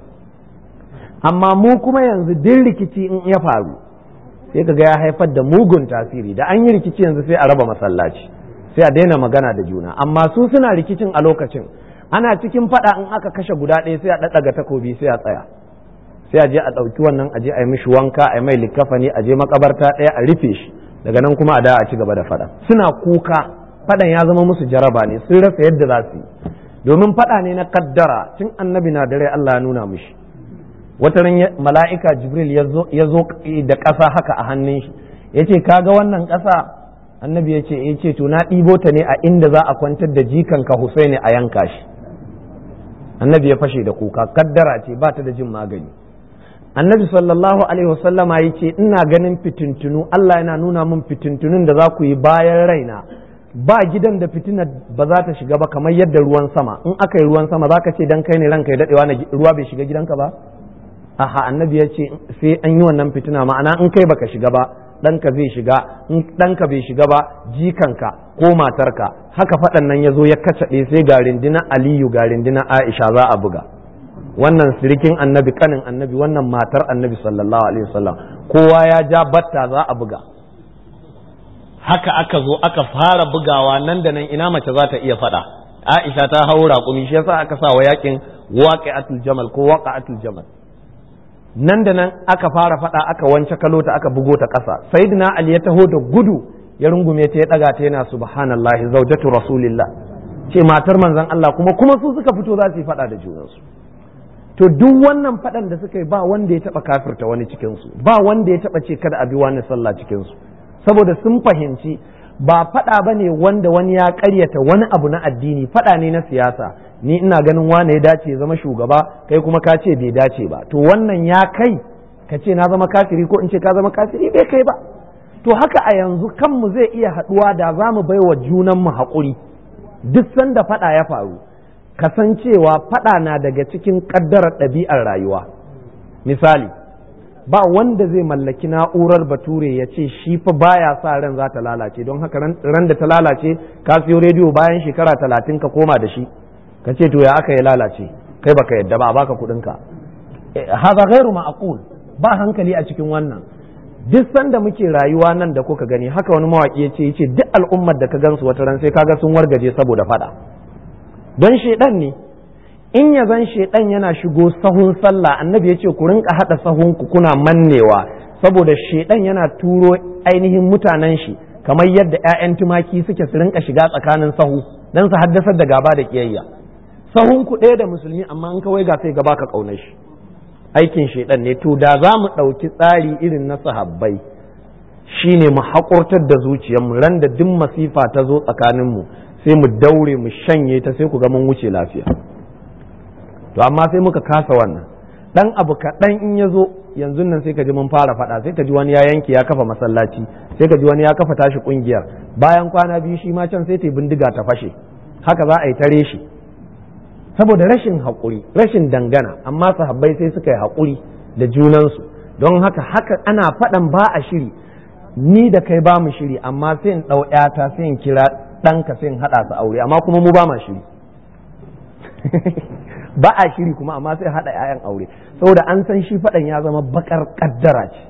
amma mu kuma yanzu duk rikici in ya faru sai kaga ya haifar da mugun tasiri. Da an yi rikici yanzu sai a raba masallaci, sai a daina magana da juna. Amma su suna rikicin a lokacin, ana cikin faɗa in aka kashe guda ɗaya sai a ɗaɗɗaga takobi sai a tsaya, sai a je a ɗauki wannan a je a yi mishi wanka, a yi mai likafani, a je makabarta ɗaya a rufe shi, daga nan kuma a da a ci gaba da faɗa. Suna kuka faɗan ya zama musu jaraba ne, sun rasa yadda za su yi, domin faɗa ne na kaddara. tun annabi na dare Allah ya nuna mishi. Wata ran mala'ika Jibril ya zo da ƙasa haka a hannun shi, ya ce kaga wannan ƙasa? Annabi ya ce ya ce to na ɗibo ta ne a inda za a kwantar da jikanka Husaini a yanka shi. Annabi ya fashe da kuka, kaddara ce ba ta da jin magani. Annabi sallallahu alaihi wasallama ya ce ina ganin fitintunu, Allah yana nuna min fitintunun da za ku yi bayan raina. Ba gidan da fitina ba za ta shiga ba kamar yadda ruwan sama, in aka yi ruwan sama za ka ce dan kai ne ranka ya daɗewa na ruwa bai shiga gidanka ba? Aha, annabi ya ce sai an yi wannan fitina, ma'ana in kai baka shiga ba ɗanka zai shiga, in ɗanka bai shiga ba jikanka ko matarka. Haka faɗan nan ya zo ya kacaɗe, sai ga rindina Aliyu ga rindina Aisha za a buga. wannan sirikin annabi kanin annabi wannan matar annabi sallallahu alaihi wasallam kowa ya ja batta za a buga haka aka zo aka fara bugawa nan da nan ina mace za ta iya faɗa. Aisha ta haura raƙumi shi yasa aka sa wa yakin waqi'atul jamal ko waqa'atul jamal. Nan da nan aka fara faɗa aka wance kalota aka bugo ta ƙasa. Sayyidina Ali ya taho da gudu ya rungume ta ya daga ta yana subhanallahi zawjatu rasulillah ce matar manzon Allah kuma kuma su suka fito za su yi faɗa da junansu. To duk wannan faɗan da suka yi ba wanda ya taɓa kafirta wani cikin su ba wanda ya taɓa ce kada a bi wani sallah cikin su saboda sun fahimci ba faɗa ba ne wanda wani ya ƙaryata wani abu na addini faɗa ne na siyasa ni ina ganin wane ya dace zama shugaba kai kuma ka ce bai dace ba to wannan ya kai ka ce na zama kafiri ko in ce ka zama kafiri bai kai ba. To haka a yanzu kanmu zai iya haɗuwa da za mu bai wa junanmu haƙuri duk sanda faɗa ya faru kasancewa faɗa na daga cikin ƙaddarar ɗabi'ar rayuwa. Misali ba wanda zai mallaki na'urar bature ya ce shi fa baya sa ran za ta lalace don haka ran da ta lalace ka siyo rediyo bayan shekara talatin ka koma da shi ka ce to ya aka yi lalace kai baka yadda ba a baka kuɗin ka haza ghairu ma'qul ba hankali a cikin wannan. Duk sanda muke rayuwa nan da kuka gani haka wani mawaki ya ce yace duk al'ummar da ka gansu wata ran sai kaga sun wargaje saboda fada don shedan ne in ya zan shedan yana shigo sahun sallah annabi ya ce ku rinka hada sahun ku kuna mannewa saboda shedan yana turo ainihin mutanen shi kamar yadda ƴaƴan tumaki suke su rinka shiga tsakanin sahu dan su haddasar da gaba da kiyayya. Sahun ku ɗaya da musulmi amma in kawai ga sai gaba ka kaunar shi aikin shedan ne. To da za mu ɗauki tsari irin na sahabbai shine mu haƙurtar da zuciyarmu ran da duk masifa ta zo tsakaninmu sai mu daure mu shanye ta sai ku ga mun wuce lafiya. To amma sai muka kasa wannan dan abu kaɗan in ya zo yanzu nan sai ka ji mun fara faɗa sai ka ji wani ya yanke ya kafa masallaci sai ka ji wani ya kafa tashi ƙungiyar bayan kwana biyu shi ma can sai ta bindiga ta fashe haka za a yi tare shi saboda rashin haƙuri rashin dangana. Amma sahabbai sai suka yi haƙuri da junansu don haka haka ana faɗan ba a shiri ni da kai ba mu shiri amma sai in ɗau ƴata sai in kira ɗanka sai in haɗa su aure amma kuma mu ba ma shiri ba a shiri kuma amma sai haɗa ƴaƴan aure saboda an san shi faɗan ya zama bakar ƙaddara ce.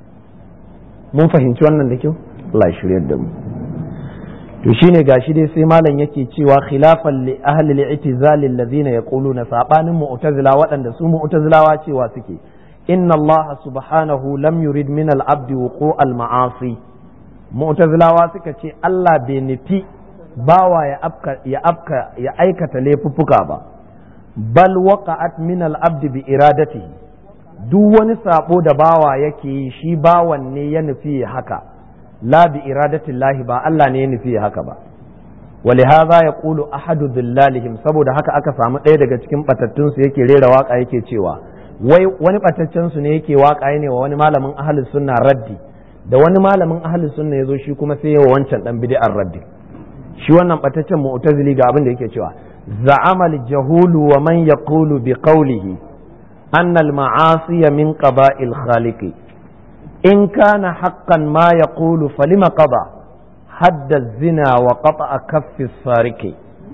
Mun fahimci wannan da kyau Allah ya shiryar da mu. To shine gashi dai sai malam yake cewa khilafan li ahli al-i'tizal alladhina yaquluna sabanin mu'tazila waɗanda su mu'tazilawa cewa suke inna Allah subhanahu lam yurid min al-abd wuqu' al-ma'asi. Mu'tazilawa suka ce Allah bai nufi bawa ya afka ya afka ya aikata laifuffuka ba bal waqa'at min al-abd bi iradatihi duk wani sabo da bawa yake yi shi bawan ne ya nufi haka la bi iradatillahi ba Allah ne ya nufi haka ba. ولهذا يقول أحد ذلالهم saboda haka aka samu ɗaya daga cikin batattun su yake rera waka yake cewa wai wani bataccen su ne yake waka ne wa wani malamin ahlus sunna raddi da wani malamin ahlus sunna yazo shi kuma sai yawa wancan dan bid'ar raddi. Shi wannan bataccen mu'tazili ga abin da yake cewa za'ama al-jahulu wa man yaqulu bi qawlihi anna al-ma'asiya min qaba'il khaliqi in kana haqqan ma yaqulu falima qada hadda zina wa qata'a kaffi sariki.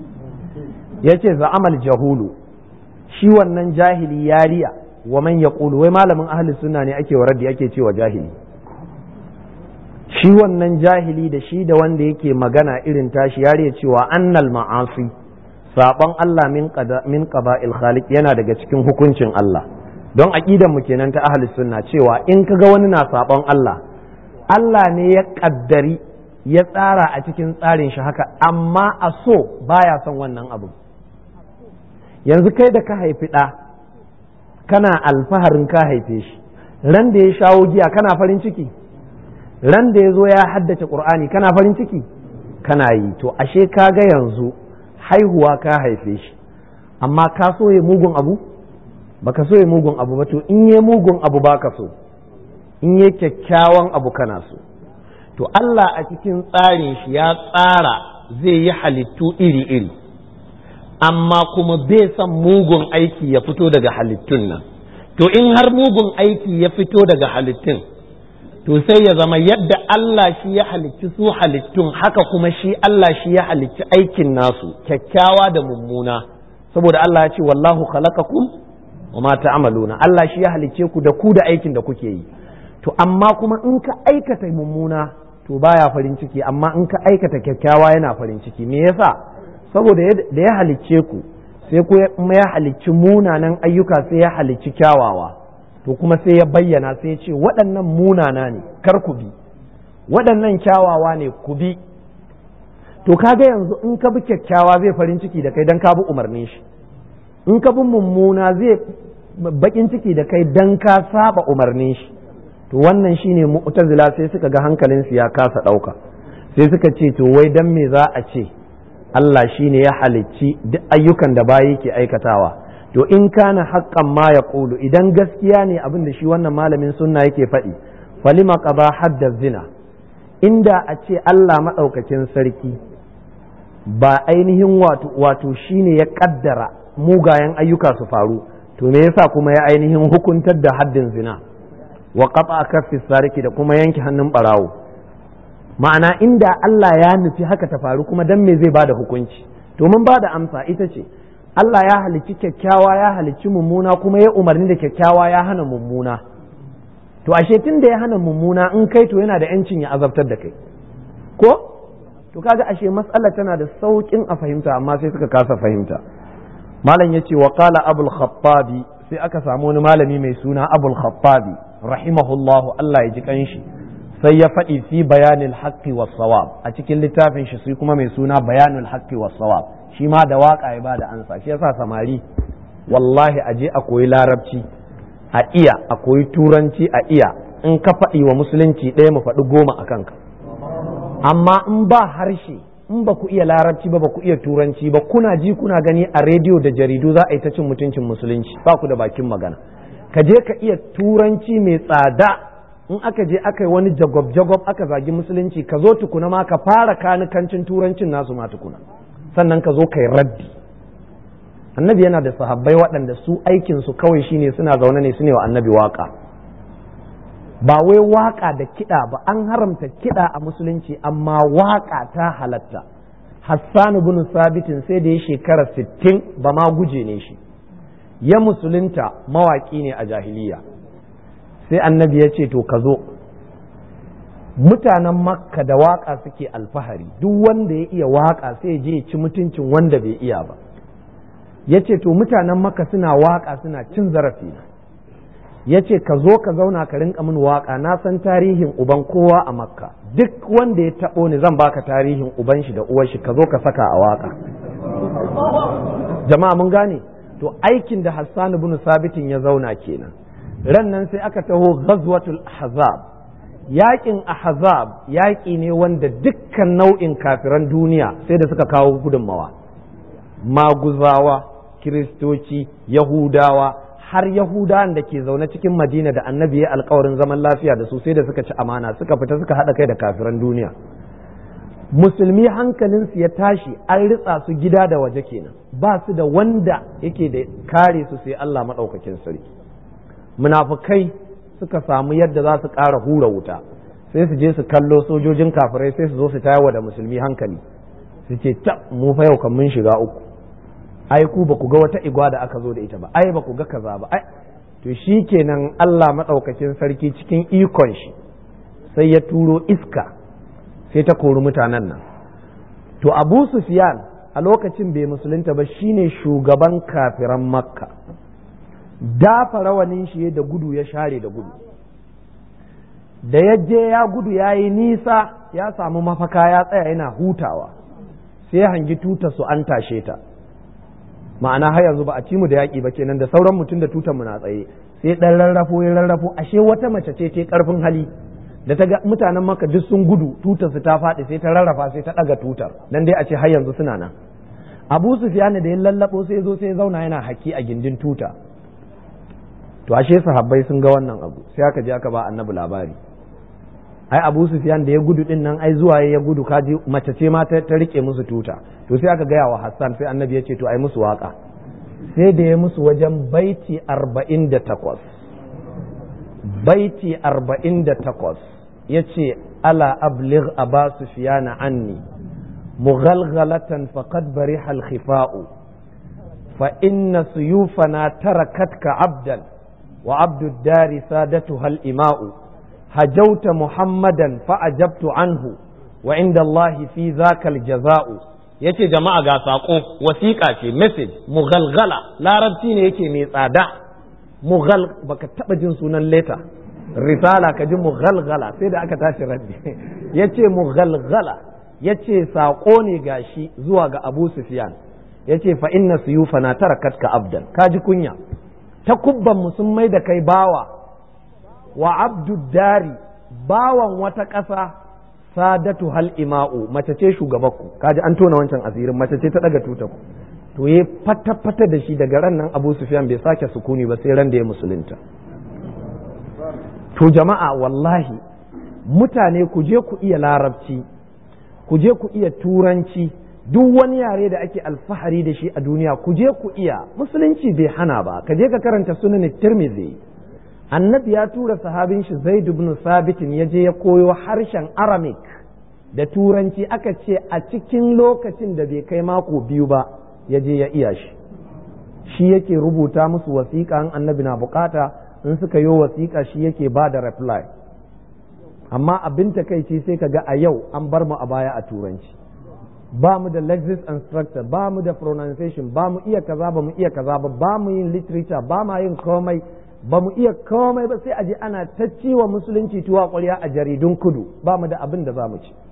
Yace za'ama al-jahulu shi wannan jahili yariya wa man yaqulu wai malamin ahli sunna ne ake waradi ake cewa jahili. Shi wannan jahili da shi da wanda yake magana irin tashi yariya cewa annal ma'asi saban Allah min qada min qaba'il khaliq yana daga cikin hukuncin Allah. Don aqidan mu kenan ta ahli sunna cewa in kaga wani na saban Allah Allah ne ya kaddari ya tsara a cikin tsarin shi haka amma a so baya son wannan abu. Yanzu kai da ka haifi ɗa kana alfaharin ka haife shi ran da ya shawo giya kana farin ciki ran da ya zo ya haddace ƙur'ani kana farin ciki kana yi. To ashe ka ga yanzu haihuwa ka haife shi amma ka so ya mugun abu baka so ya mugun abu ba to in ya mugun abu baka so in ya kyakkyawan abu kana so. To Allah a cikin tsarin shi ya tsara zai yi halittu iri-iri amma kuma bai son mugun aiki ya fito daga halittun nan. To in har mugun aiki ya fito daga halittun to sai ya zama yadda Allah shi ya halicci su halittun haka kuma shi Allah shi ya halicci aikin nasu kyakkyawa da mummuna saboda Allah ya ce wallahu khalaqakum wa ma ta'maluna Allah shi ya halicce ku da ku da aikin da kuke yi to amma kuma in ka aikata mummuna to baya farin ciki amma in ka aikata kyakkyawa yana farin ciki me yasa saboda da ya halicce ku sai kuma ya halicci munanan ayyuka sai ya halicci kyawawa to kuma sai ya bayyana sai ya ce waɗannan munana ne kar ku bi waɗannan kyawawa ne ku bi to kaga yanzu in ka bi kyakkyawa zai farin ciki da kai dan ka bi umarnin shi in ka bi mummuna zai bakin ciki da kai dan ka saba umarnin shi to wannan shine mu'tazila sai suka ga hankalin su ya kasa ɗauka sai suka ce to wai dan me za a ce Allah shine ya halicci duk ayyukan da bayi ke aikatawa to in kana haqqan ma yaqulu idan gaskiya ne abin da shi wannan malamin sunna yake faɗi falima qada hadda zina inda a ce Allah madaukakin sarki ba ainihin wato wato shine ya kaddara mugayen ayyuka su faru to me yasa kuma ya ainihin hukuntar da haddin zina wa qata kaffi sariki da kuma yanke hannun barawo ma'ana inda Allah ya nufi haka ta faru kuma dan me zai bada hukunci to mun bada amsa ita ce Allah ya halicci kyakkyawa ya halicci mummuna kuma ya umarni da kyakkyawa ya hana mummuna to ashe tun da ya hana mummuna in kai to yana da yancin ya azabtar da kai ko to kaga ashe mas'alar tana da saukin a fahimta amma sai suka kasa fahimta malam yace wa qala abul khattabi sai aka samu wani malami mai suna abul khattabi rahimahullahu Allah ya ji kanshi sai ya faɗi fi bayanil haqqi was sawab a cikin littafin shi sai kuma mai suna bayanul haqqi was sawab shi ma da waka ya bada ansa shi yasa samari wallahi aje a koyi larabci a iya a koyi turanci a iya in ka faɗi wa musulunci ɗaya mu faɗi goma a kanka amma in ba harshe in ba ku iya larabci ba ba ku iya turanci ba kuna ji kuna gani a rediyo da jaridu za a yi ta cin mutuncin musulunci ba ku da bakin magana ka je ka iya turanci mai tsada in aka je aka yi wani jagob-jagob aka zagi musulunci ka zo tukuna ma ka fara kanikancin turancin nasu ma tukuna sannan ka zo ka yi raddi annabi yana da sahabbai waɗanda su aikinsu kawai shine suna zaune ne su ne wa annabi waka ba wai waka da kiɗa ba an haramta kiɗa a musulunci amma waka ta halatta Hassan ibn Sabitin sai da ya shekara sittin ba ma guje ne shi ya musulunta mawaki ne a jahiliya sai annabi ya ce to ka zo mutanen makka da waka suke alfahari duk wanda ya iya waka sai je ya ci mutuncin wanda bai iya ba ya ce to mutanen makka suna waka suna cin zarafi na ya ce ka zo ka zauna ka rinka min waka na san tarihin uban kowa a makka duk wanda ya taɓo ni zan baka tarihin uban shi da uwar shi ka zo ka saka a waka jama'a mun gane to aikin da Hassan ibn Sabitin ya zauna kenan ran nan sai aka taho ghazwatul ahzab yaƙin ahzab yaƙi ne wanda dukkan nau'in kafiran duniya sai da suka kawo gudunmawa maguzawa kiristoci yahudawa har yahudawan da ke zaune cikin madina da annabi ya alkawarin zaman lafiya da su sai da suka ci amana suka fita suka haɗa kai da kafiran duniya musulmi hankalinsu ya tashi an ritsa su gida da waje kenan ba su da wanda yake da kare su sai Allah maɗaukakin sarki munafukai suka samu yadda za su ƙara hura wuta sai su je su kallo sojojin kafirai sai su zo su tayar da musulmi hankali su ce ta mu fa yau kan mun shiga uku ai ku ba ku ga wata igwa da aka zo da ita ba ai ba ku ga kaza ba ai to shikenan Allah madaukakin sarki cikin ikon shi sai ya turo iska sai ta kori mutanen nan to Abu Sufyan a lokacin bai musulunta ba shine shugaban kafiran Makka dafa rawanin shi da gudu ya share da gudu da ya je ya gudu ya yi nisa ya samu mafaka ya tsaya yana hutawa sai hangi tutar su an tashe ta ma'ana har yanzu ba a ci mu da yaƙi ba kenan da sauran mutum da tutar mu na tsaye sai dan rarrafo ya rarrafo ashe wata mace ce ta karfin hali da ta ga mutanen maka duk sun gudu tutar su ta faɗi sai ta rarrafa sai ta ɗaga tutar dan dai a ce har yanzu suna nan Abu Sufyan da ya lallabo sai zo sai zauna yana haki a gindin tuta to ashe sahabbai sun ga wannan abu sai aka je aka ba annabi labari ai Abu Sufyan da ya gudu din nan ai zuwa ya gudu kaji mace ce ma ta rike musu tuta to sai aka gaya wa Hassan sai annabi ya ce to ai musu waka sai da ya musu wajen baiti arba'in da takwas baiti arba'in da takwas ya ce ala abligh Aba Sufyan anni mughalghalatan faqad bariha al-khifa'u fa inna suyufana tarakatka abdan wa abdud dari sadatuha al ima'u hajauta muhammadan fa ajabtu anhu wa inda allahi fi zaka al jaza'u. yace jama'a ga sako wasiƙa ce message mughalghala larabci ne yake mai tsada mughal baka taba jin sunan leta risala ka ji mughalghala sai da aka tashi raddi yace mughalghala yace sako ne gashi zuwa ga Abu Sufyan yace fa inna suyufana tarakatka abdan kaji kunya ta kubban mu sun mai da kai bawa wa abdud dari bawan wata ƙasa sadatu hal ima'u mace ce shugabanku kaji an tona wancan asirin mace ce ta daga tuta ku to yayi fata fata da shi daga ran nan Abu Sufyan bai sake sukuni ba sai ran da ya musulunta. To jama'a wallahi mutane ku je ku iya larabci ku je ku iya turanci duk wani yare da ake alfahari da shi a duniya ku je ku iya musulunci bai hana ba ka je ka karanta sunan Tirmidhi annabi ya tura sahabin shi Zaid ibn Sabit ya je ya koyo harshen Aramaic da turanci aka ce a cikin lokacin da bai kai mako biyu ba ya je ya iya shi shi yake rubuta musu wasiƙa in annabi na bukata in suka yi wasiƙa shi yake ba da reply amma abin takaici sai ka ga a yau an bar mu a baya a turanci ba mu da lexis and structure ba mu da pronunciation ba mu iya kaza ba mu iya kaza ba ba mu yin literature ba ma yin komai ba mu iya komai ba sai a je ana ta ciwa musulunci tuwa ƙwarya a jaridun kudu ba mu da abin da za mu ci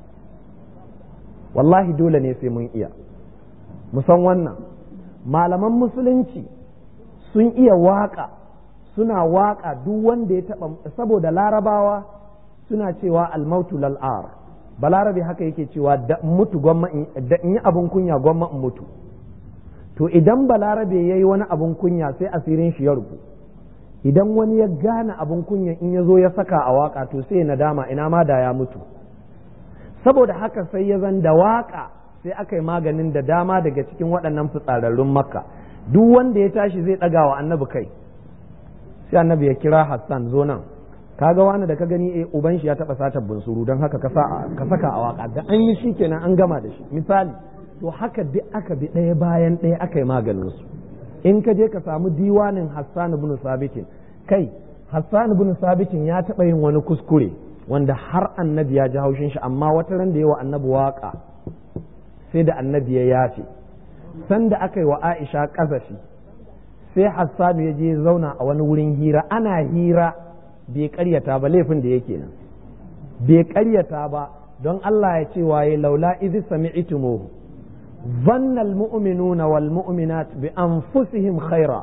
wallahi dole ne sai mun iya musan wannan malaman musulunci sun iya waka suna waka duk wanda ya taba saboda larabawa suna cewa almautu lal'ar balarabe haka yake cewa da mutu gwamma da in yi abun kunya gwamma in mutu to idan balarabe yayi wani abun kunya sai asirin shi ya rufu idan wani ya gane abun kunya in ya zo ya saka a waka to sai nadama ina ma da ya mutu saboda haka sai ya zan da waka sai aka yi maganin da dama daga cikin waɗannan fitsararrun makka duk wanda ya tashi zai ɗaga wa annabi kai sai annabi ya kira Hassan zo nan kaga wani da ka gani eh uban shi ya taɓa satar bunsuru don haka ka saka a waka da an yi shi kenan an gama da shi misali to haka duk aka bi ɗaya bayan ɗaya aka yi maganin su in ka je ka samu diwanin Hassan ibn Sabitin kai Hassan ibn Sabitin ya taɓa yin wani kuskure wanda har annabi ya ji haushin shi amma wata ran da yawa annabi waka sai da annabi ya yafe sanda aka yi wa Aisha kazafi sai Hassan ya je zauna a wani wurin hira ana hira bai karyata ba laifin da yake nan bai karyata ba don Allah ya ce waye laula idh sami'tumuhu dhanna almu'minuna wal mu'minat bi anfusihim khaira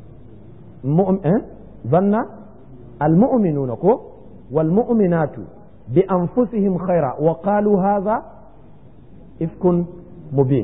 mu'min dhanna almu'minuna ko wal mu'minatu bi anfusihim khaira wa qalu hadha ifkun mubin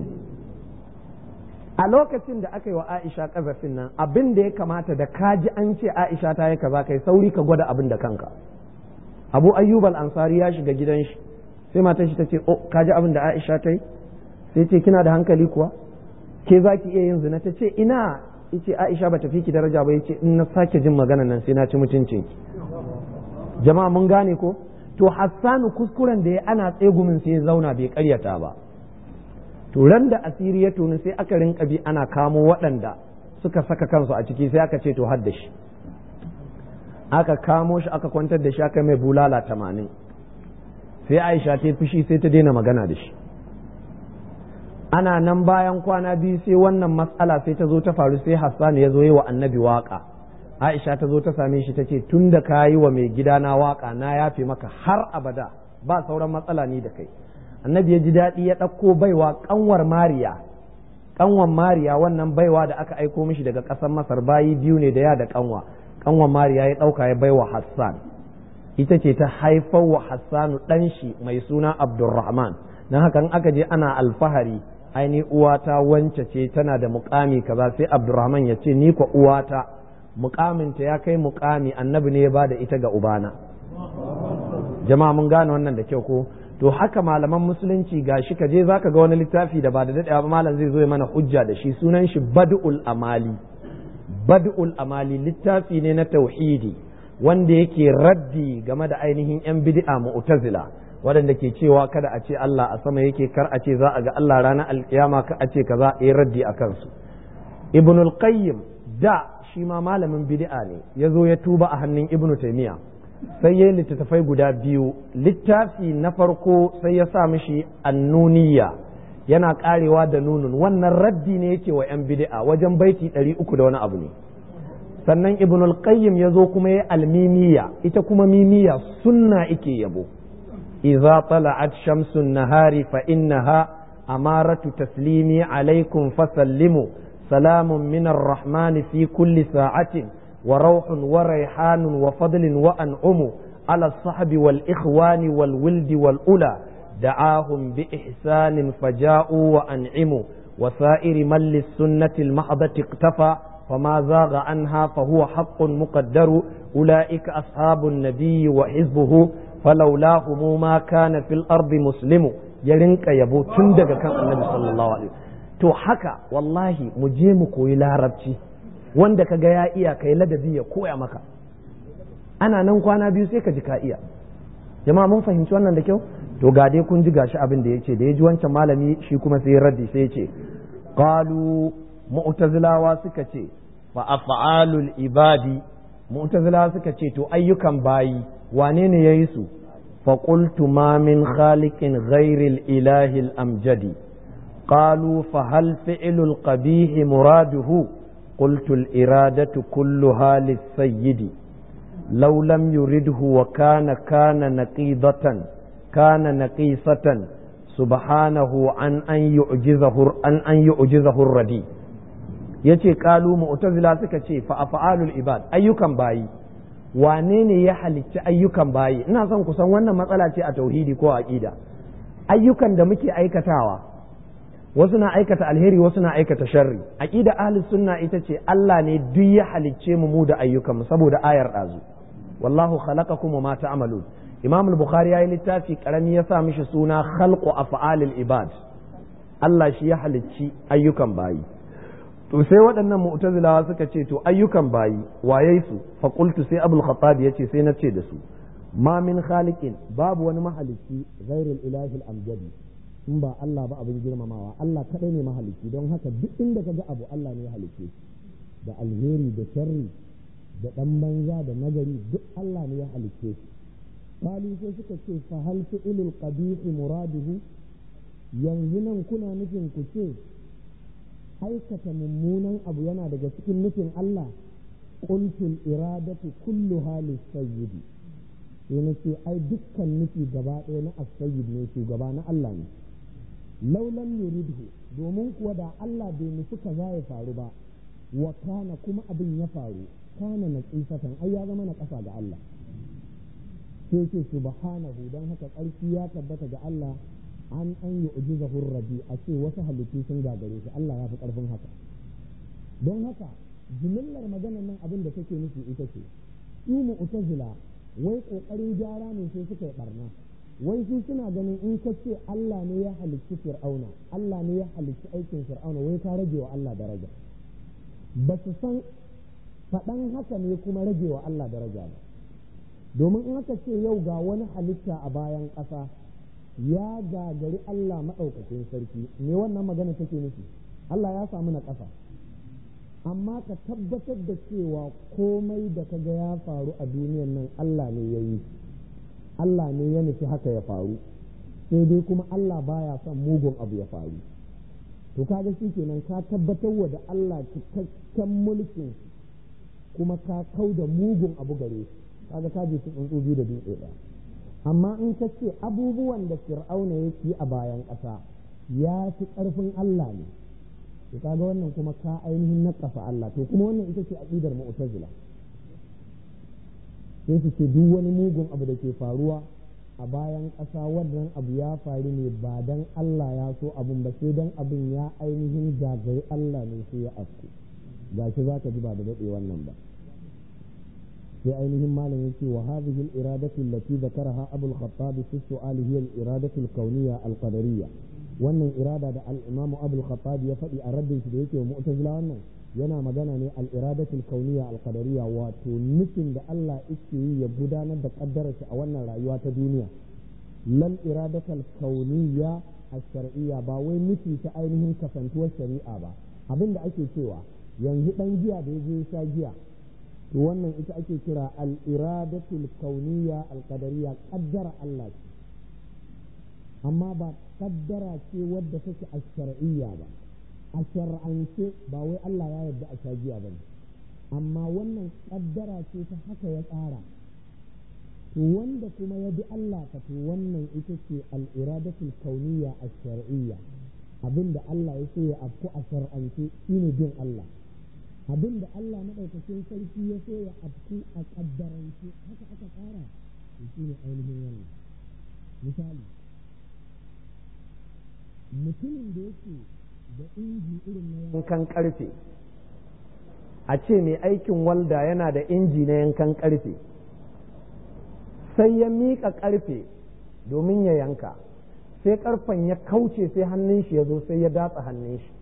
a lokacin da aka yi wa Aisha kazafin nan abin da ya kamata da kaji an ce Aisha ta yi kaza kai sauri ka gwada abin da kanka Abu Ayyub al-Ansari ya shiga gidan shi sai matar shi ta ce oh kaji abin da Aisha ta yi sai ce kina da hankali kuwa ke zaki iya yin zina ta ce ina yace Aisha bata fi ki daraja ba yace in na sake jin magana nan sai na ci mutuncin ki jama'a mun gane ko to Hassanu kuskuren da ya ana tsegumin sai ya zauna bai karyata ba to ran da asiri ya tuni sai aka rinka bi ana kamo waɗanda suka saka kansu a ciki sai aka ce to hadda shi aka kamo shi aka kwantar da shi aka mai bulala tamanin sai Aisha ta fushi sai ta daina magana da shi ana nan bayan kwana biyu sai wannan matsala sai ta zo ta faru sai Hassan ya zo yi wa annabi waka Aisha ta zo ta same shi ta ce tun da ka yi wa mai gidana waka na yafe maka har abada ba sauran matsala ni da kai annabi ya ji daɗi ya ɗauko baiwa ƙanwar mariya ƙanwar mariya wannan baiwa da aka aiko mishi daga ƙasar masar bayi biyu ne da ya da ƙanwa ƙanwar mariya ya ɗauka ya baiwa hassan ita ce ta haifar wa hassanu ɗan shi mai suna abdurrahman don haka in aka je ana alfahari aini uwata wance ce tana da muƙami kaza sai abdurrahman ya ce ni kwa uwata muƙaminta ya kai muƙami annabi ne ya ba da ita ga ubana jama'a mun gane wannan da kyau ko to haka malaman musulunci gashi ka je zaka ga wani littafi da ba da daɗewa ba malam zai zo ya mana hujja da shi sunan shi bad'ul amali bad'ul amali littafi ne na tauhidi wanda yake raddi game da ainihin yan bid'a mu'tazila waɗanda ke cewa kada a ce Allah a sama yake kar a ce za a ga Allah ranar alkiyama ka a ce kaza yi raddi a kansu ibn al-qayyim da shi ma malamin bid'a ne ya zo ya tuba a hannun ibn taymiya sai ya yi littattafai guda biyu. Littafi na farko sai ya sa mishi annuniya, yana karewa da nunun, wannan raddi ne yake wa 'yan bid'a, wajen baiti ɗari uku da wani abu ne. Sannan ibn al-qayyim ya zo kuma ya almimiya, ita kuma mimiya sunna ike yabo. idza tala'at shamsun nahari fa innaha amaratu taslimi alaikum fasallimu salamun min ar-rahmani fi kulli sa'atin wa rawhun wa rayhanun wa fadlin wa an'umu ala as-sahbi wal ikhwani wal wildi wal ula da'ahum bi ihsanin faja'u wa an'imu wa sa'iri man lis-sunnati al-mahdati iqtafa فما زاغ عنها فهو حق مقدر أولئك أصحاب النبي وحزبه فلولاهم ما كان في الأرض مسلم يرنك يبو تندق كان النبي صلى الله عليه وسلم to haka wallahi mu je mu koyi larabci wanda ka ga ya iya kai ladabi ya koya maka, ana nan kwana biyu sai ka ji ka iya. Jama'a mun fahimci wannan da kyau? To ga dai kun ji gashi abin da yace, da ya ji wancan malami shi kuma sai raddi sai yace qalu mu'tazilawa suka ce fa af'alul ibadi, mu'tazilawa suka ce to ayyukan bayi wane ne yayi su? fa qultu ma min khaliqin ghairil ilahi al amjadi qalu fa hal fi'lul qabih muraduhu qultu al iradatu kulluha lis sayyidi law lam yuridhu wa kana kana naqidatan kana naqisatan subhanahu an an yu'jizahu an an yu'jizahu ar-radi. yace kalu mu'tazila suka ce fa af'alul ibad, ayyukan bayi wane ne ya halicci ayyukan bayi? Ina son ku san wannan matsala ce a tauhidi ko aqida. Ayyukan da muke aikatawa, wasu na aikata alheri wasu na aikata sharri. Aqida ahlus sunna ita ce Allah ne duk ya halicce mu mu da ayyukan mu, saboda ayar dazu wallahu khalaqakum wa ma ta'malun. Imam al-Bukhari yayi littafi karami ya sa mishi suna khalqu af'alil ibad, Allah shi ya halicci ayyukan bayi. To sai waɗannan mu'tazilawa suka ce to ayyukan bayi waye su? fa qultu sai Abul Khattab yace sai na ce da su ma min khaliqin, babu wani mahalicci ghairil ilahi al-amjadi, in ba Allah ba abin girmamawa. Allah kadai ne mahalicci, don haka duk inda kaga abu Allah ne ya halicce, da alheri da sharri da dan banza da nagari duk Allah ne ya halicce. Qalu sai suka ce fa hal fi'lul qabih muraduhu, yanzu nan kuna nufin ku ce aikata mummunan abu yana daga cikin nufin Allah? qultul iradatu kulluha lis-sayyidi, sai na ce ai dukkan nufi gaba ɗaya na as-sayyid ne, shugaba na Allah ne. law lam yuridhu, domin kuwa da Allah bai nufi kaza ya faru ba, wa kana kuma abin ya faru, kana naqisatan, ai ya zama na ƙasa ga Allah. sai ce subhanahu, don haka ƙarfi ya tabbata ga Allah, an an yi ujizahu rabi, a ce wasu halittu sun gagare shi, Allah ya fi ƙarfin haka. Don haka jimillar maganar nan abin da take nufi ita ce su mu'tazila wai ƙoƙarin gyara ne sai suka yi barna. Wai su suna ganin in ka ce Allah ne ya halicci Fir'auna, Allah ne ya halicci aikin Fir'auna, wai ka rage wa Allah daraja. Ba su san faɗan haka ne kuma rage wa Allah daraja ba. Domin in aka ce yau ga wani halitta a bayan ƙasa ya gagari Allah maɗaukakin sarki, me wannan magana take nufi? Allah ya samu na ƙasa. Amma ka tabbatar da cewa komai da ka ga ya faru a duniyan nan Allah ne ya yi, Allah ne ya nufi haka ya faru, sai dai kuma Allah baya son mugun abu ya faru. To kaga shi kenan ka tabbatar wa da Allah cikakken mulkin kuma ka kau da mugun abu gare shi, kaga ka je tsuntsu biyu da dutse ɗaya. Amma in ka ce abubuwan da Fir'auna yake a bayan ƙasa ya fi ƙarfin Allah ne, to kaga wannan kuma ka ainihin naƙasa Allah. To kuma wannan ita ce aqidar mu'tazila. Sai su ce duk wani mugun abu da ke faruwa a bayan ƙasa wannan abu ya faru ne ba dan Allah ya so abun ba, sai dan abin ya ainihin gagari Allah ne sai ya afku. Gashi zaka ji ba da daɗe wannan ba. sai ainihin malam yake wa hadhihi al-iradatu allati dhakaraha Abu al-Khattab fi su'ali hiya al-iradatu al-kawniyya al-qadariyya. Wannan irada da al-Imam Abu al-Khattab ya faɗi a raddin shi da yake wa mu'tazila, wannan yana magana ne al-iradatu al-kawniyya al-qadariyya, wato nufin da Allah yake yi ya gudanar da kaddarar shi a wannan rayuwa ta duniya. lal iradatu al-kawniyya al-shar'iyya, ba wai nufi ta ainihin kasantuwar shari'a ba, abin da ake cewa yanzu ɗan giya da ya je sha giya to wannan ita ake kira al-iradatul kauniyya al-qadariyya qaddara Allah ce amma ba kaddara ce wadda take a shar'iyya ba a shar'ance ba wai Allah ya yarda a sha giya bane amma wannan kaddara ce ta haka ya tsara to wanda kuma ya bi Allah ka to wannan ita ce al-iradatul kauniyya ash-shar'iyya abinda Allah ya so ya afku a shar'ance shine bin Allah abinda Allah madaukakin sarki ya so ya afku a kaddarance haka aka tsara to shine ainihin wannan misali mutumin da yake da inji irin na yankan karfe a ce mai aikin walda yana da inji na yankan karfe sai ya miƙa karfe domin ya yanka sai karfen ya kauce sai hannun shi ya zo sai ya datsa hannun shi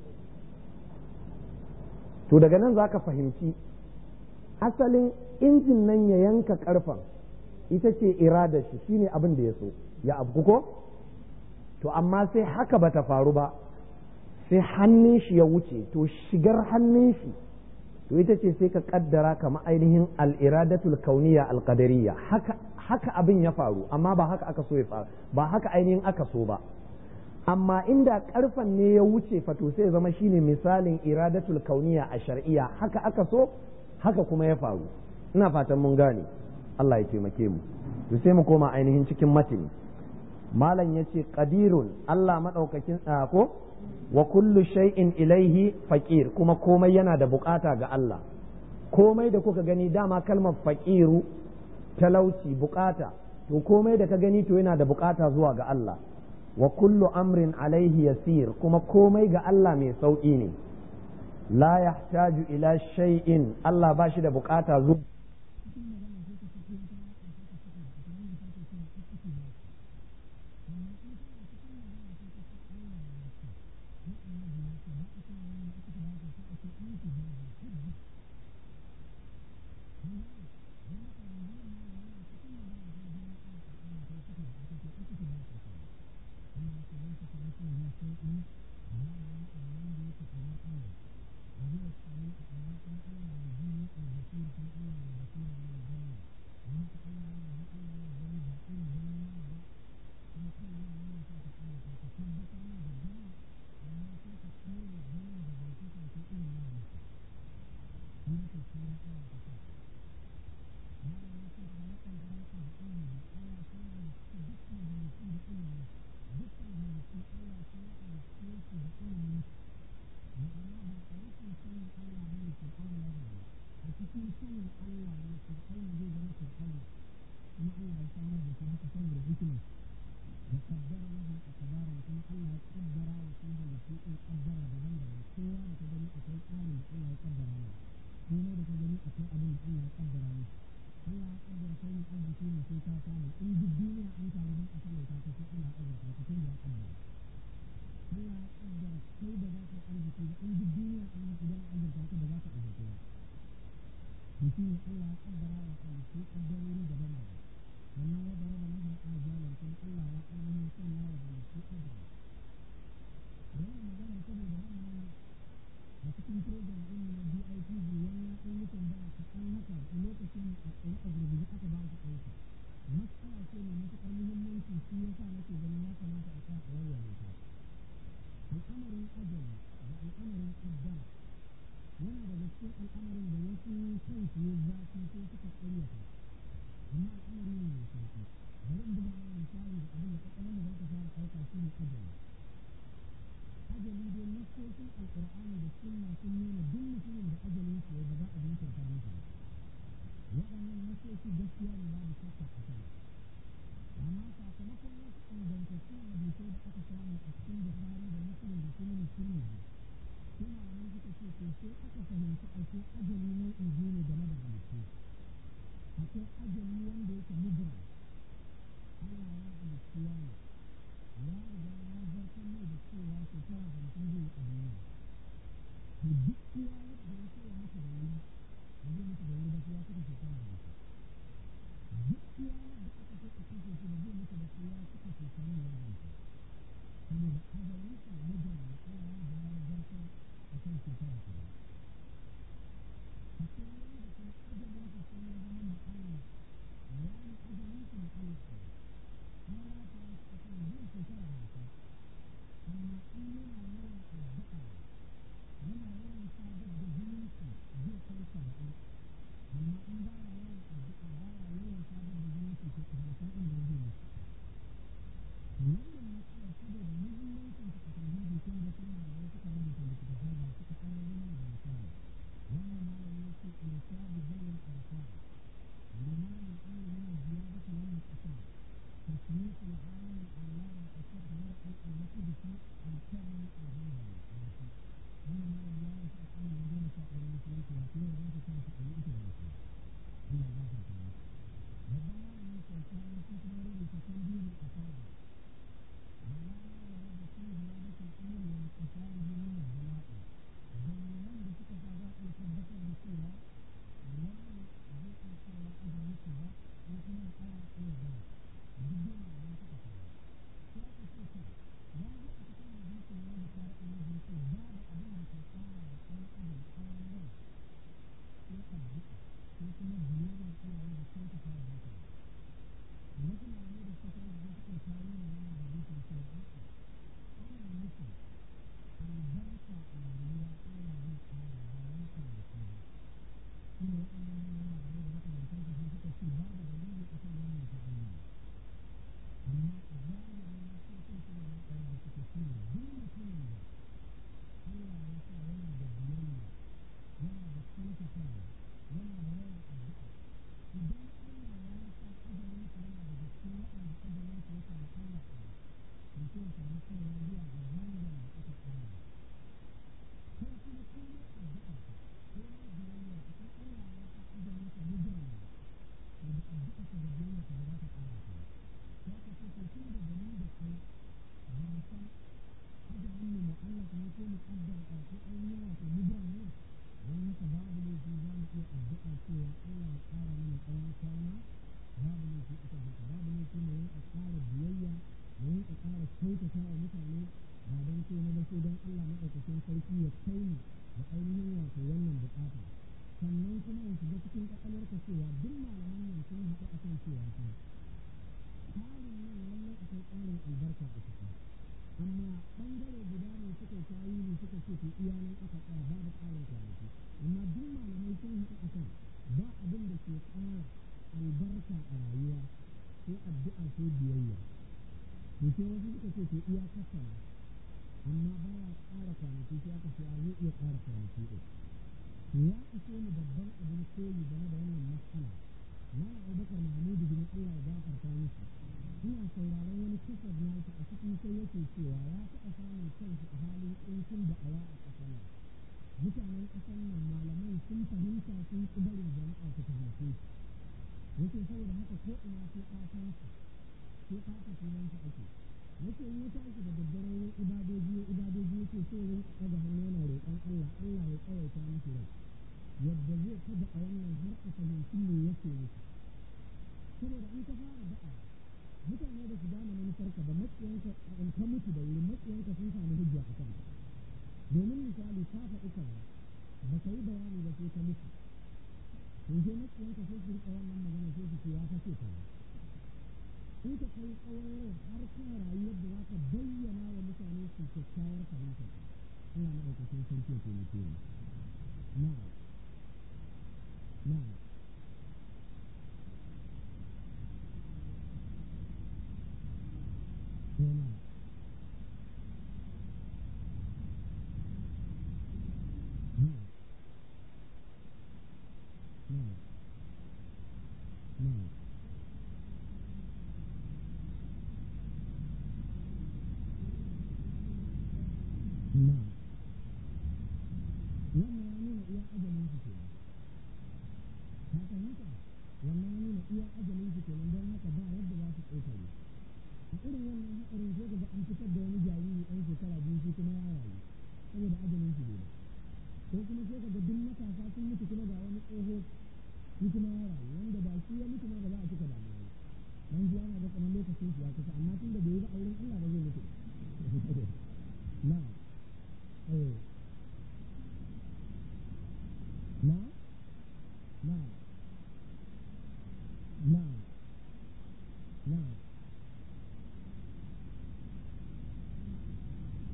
to daga nan za ka fahimci asalin injin nan ya yanka karfen ita ce iradar shi shine abin da ya so ya abu ko to amma sai haka bata faru ba sai hannun shi ya wuce to shigar hannun shi to ita ce sai ka kaddara kama ainihin al-iradatul kauniyya al-qadariyya haka haka abin ya faru amma ba haka aka so ya faru ba haka ainihin aka so ba amma inda karfan ne ya wuce fato sai zama shine misalin iradatul kauniyya a shar'iyya haka aka so haka kuma ya faru ina fatan mun gane Allah ya taimake mu to sai mu koma ainihin cikin matini malam yace qadirun Allah madaukakin ko wa kullu shay'in ilaihi faqir kuma komai yana da bukata ga Allah komai da kuka gani dama kalmar faqiru talauci bukata to komai da ka gani to yana da bukata zuwa ga Allah wa kullu amrin alaihi yasir kuma komai ga Allah mai sauki ne la yahtaju ila shay'in Allah ba shi da bukata zuwa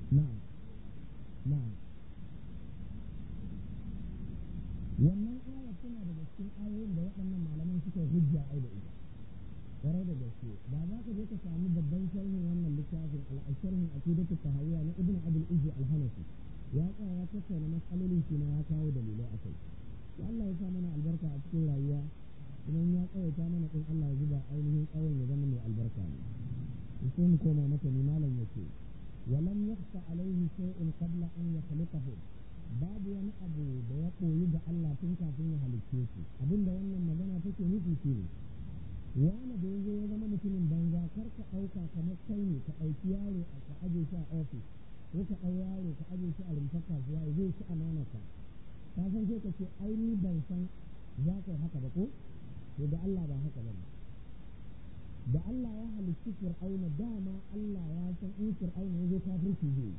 na'am na'am wannan ayar tana daga cikin ayoyin da waɗannan malaman suka hujja ai da ita ƙwarai da gaske da za ka je ka samu babban sharhin wannan littafin al-sharhin aqidatu tahawiyya na ibnu abul izzi al-hanafi ya tsaya ya tattauna matsalolin shi ya kawo dalilai a kai to Allah ya sa mana albarka a cikin rayuwa kuma ya tsawaita mana in Allah ya zuba ainihin tsawon ya zama mai albarka ne sai mu koma mata ni malam yace walam yakhfa alaihi shay'un qabla an yakhluqahu babu wani abu da ya koyi ga Allah tun kafin ya halicce shi abinda wannan magana take nufi shi ne wani da ya zo ya zama mutumin banza kar ka ɗauka kamar kai ne ka ɗauki yaro a ka aje shi a ofis ko ka ɗau yaro ka aje shi a rumfar kasuwa ya zai ci amanarka ka san sai ka ce ai ni ban san za ka yi haka ba ko to da Allah ba haka ba da Allah ya halicci Fir'auna dama Allah ya san in Fir'auna ya zo kafirci zai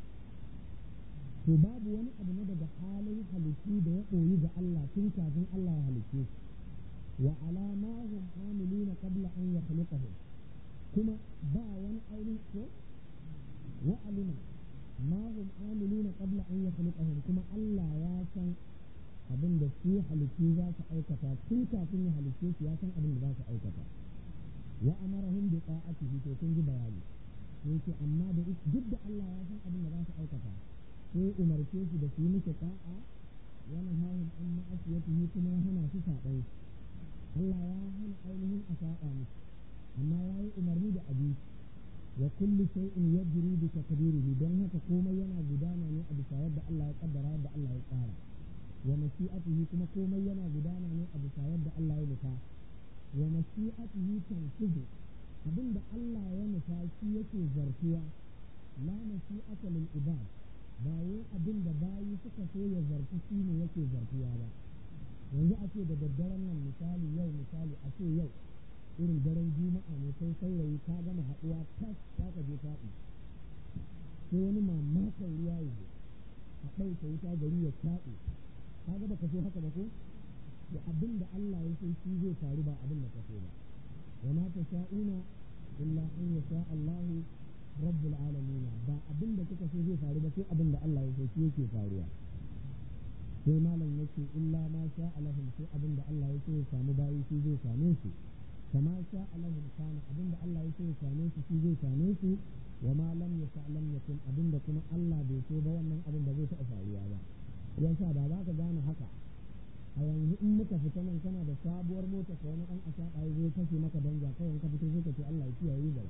to babu wani abu na daga halin halittu da ya koyi ga Allah tun kafin Allah ya halicce shi wa alamahum amilina qabla an yakhluqahum kuma ba wani aure ko wa alima ma hum amilina qabla an yakhluqahum kuma Allah ya san abin da su halittu za su aikata tun kafin ya halicce su ya san abin da za su aikata wa amarahum bi ta'atihi to kun ji bayani yake amma da duk da Allah ya san abin da za su aikata sai umarce su da su yi miki ta'a wa nahahum an ma'asiyatihi kuma ya hana su saɓai Allah ya hana ainihin a saɓa musu amma ya yi umarni da abi wa kullu shay'in yajri bi taqdirihi don haka komai yana gudana ne a bisa yadda Allah ya kaddara yadda Allah ya tsara wa mashi'atihi kuma komai yana gudana ne a bisa yadda Allah ya nufa wa mashi'atihi tanfidu abinda Allah ya nufa shi yake zartuwa la mashi'ata lil ibad ba wai abinda bayi suka so ya zartu shi ne yake zartuwa ba yanzu a ce da daddaren nan misali yau misali a ce yau irin daren juma'a ne sai saurayi ta gama haɗuwa tas ta ka je taɗi sai wani mamakan ruwa ya zo a ɗauka wuta gari ya taɗi ka ga baka so haka ba ko da abin da Allah ya sai shi zai faru ba abin da ka so ba wa ma tasha'una illa an yasha Allah rabbul alamin ba abin da kuka so zai faru ba sai abin da Allah ya sai shi yake faruwa sai malam yake illa ma sha alahum sai abin da Allah ya so ya samu bayi shi zai same su kama sha alahum kana abin da Allah ya so ya same su shi zai same su wa ma lam yasha lam yakun abin da kuma Allah bai so ba wannan abin da zai taɓa faruwa ba yasa da za ka gane haka a yanzu in muka fita nan kana da sabuwar mota ka wani ɗan ashaɓa ya zo kashe maka danja kawai ka fito sai ka ce Allah ya kiyaye da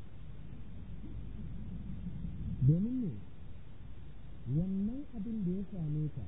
domin ne wannan abin da ya same ka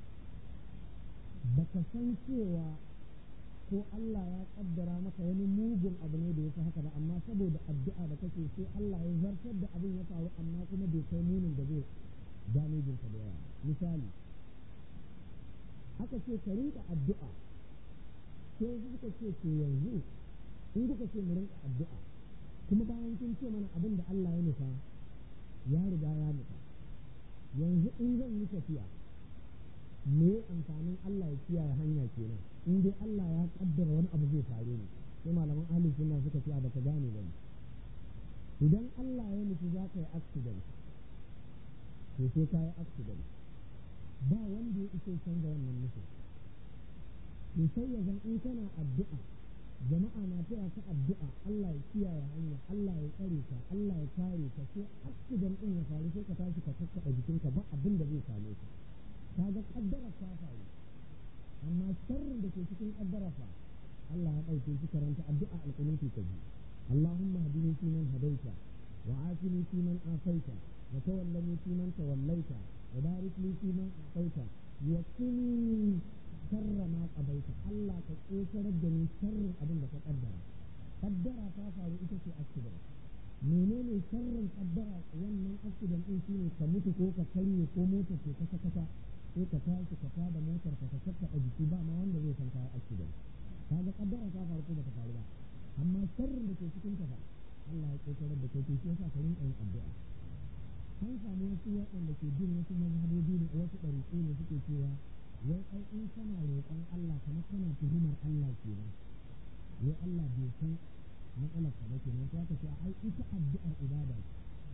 baka san cewa ko Allah ya kaddara maka wani mugun abu ne da ya fi haka ba amma saboda addu'a da kake sai Allah ya zartar da abin ya faru amma kuma bai kai munin da zai damejin ka da yawa misali aka ce ka rinka addu'a sai suka ce ke yanzu in kuka ce mu rinka addu'a kuma bayan kun ce mana abin da Allah ya nufa ya riga ya nufa yanzu in zan yi tafiya me amfanin Allah ya kiyaye hanya kenan in dai Allah ya kaddara wani abu zai faru ne sai malaman ahli sunna suka ce ba ka gane ba idan Allah ya nufi za ka yi accident to sai ka yi accident ba wanda ya iso canza wannan nufin to sai ya zan in kana addu'a jama'a na taya ka addu'a Allah ya kiyaye hanya Allah ya tsare ka Allah ya kare ka sai accident din ya faru sai ka tashi ka tattaka jikinka ba abin da zai same ka kaga kaddara ta faru amma sharrin da ke cikin kaddara fa Allah ya dauke shi karanta addu'a alqunuti ta ji Allahumma hadini fi man hadaita wa afini fi man afaita wa tawallani fi man tawallaita wa barik li fi man ataita wa qini sharra ma qadaita Allah ka tsokarar da ni sharrin abin da ka kaddara kaddara ta faru ita ce accident menene sharrin kaddara wannan accident din shine ka mutu ko ka karye ko motar ce kasa kasa sai ka tashi ka tada motar ka ka saka a jiki ba ma wanda zai san kai accident kaga kaddara ta faru ko ba ta faru ba amma sharrin da ke cikin ta ba Allah ya kokarar da kai shi yasa ka rinka yin addu'a an samu wasu waɗanda ke bin wasu mazhabobi ne wasu ɗariƙo ne suke cewa wai ai in kana roƙon Allah kamar kana tuhumar Allah kenan wai Allah bai san matsalar ka ba kenan sai ka ce ai ita addu'ar ibada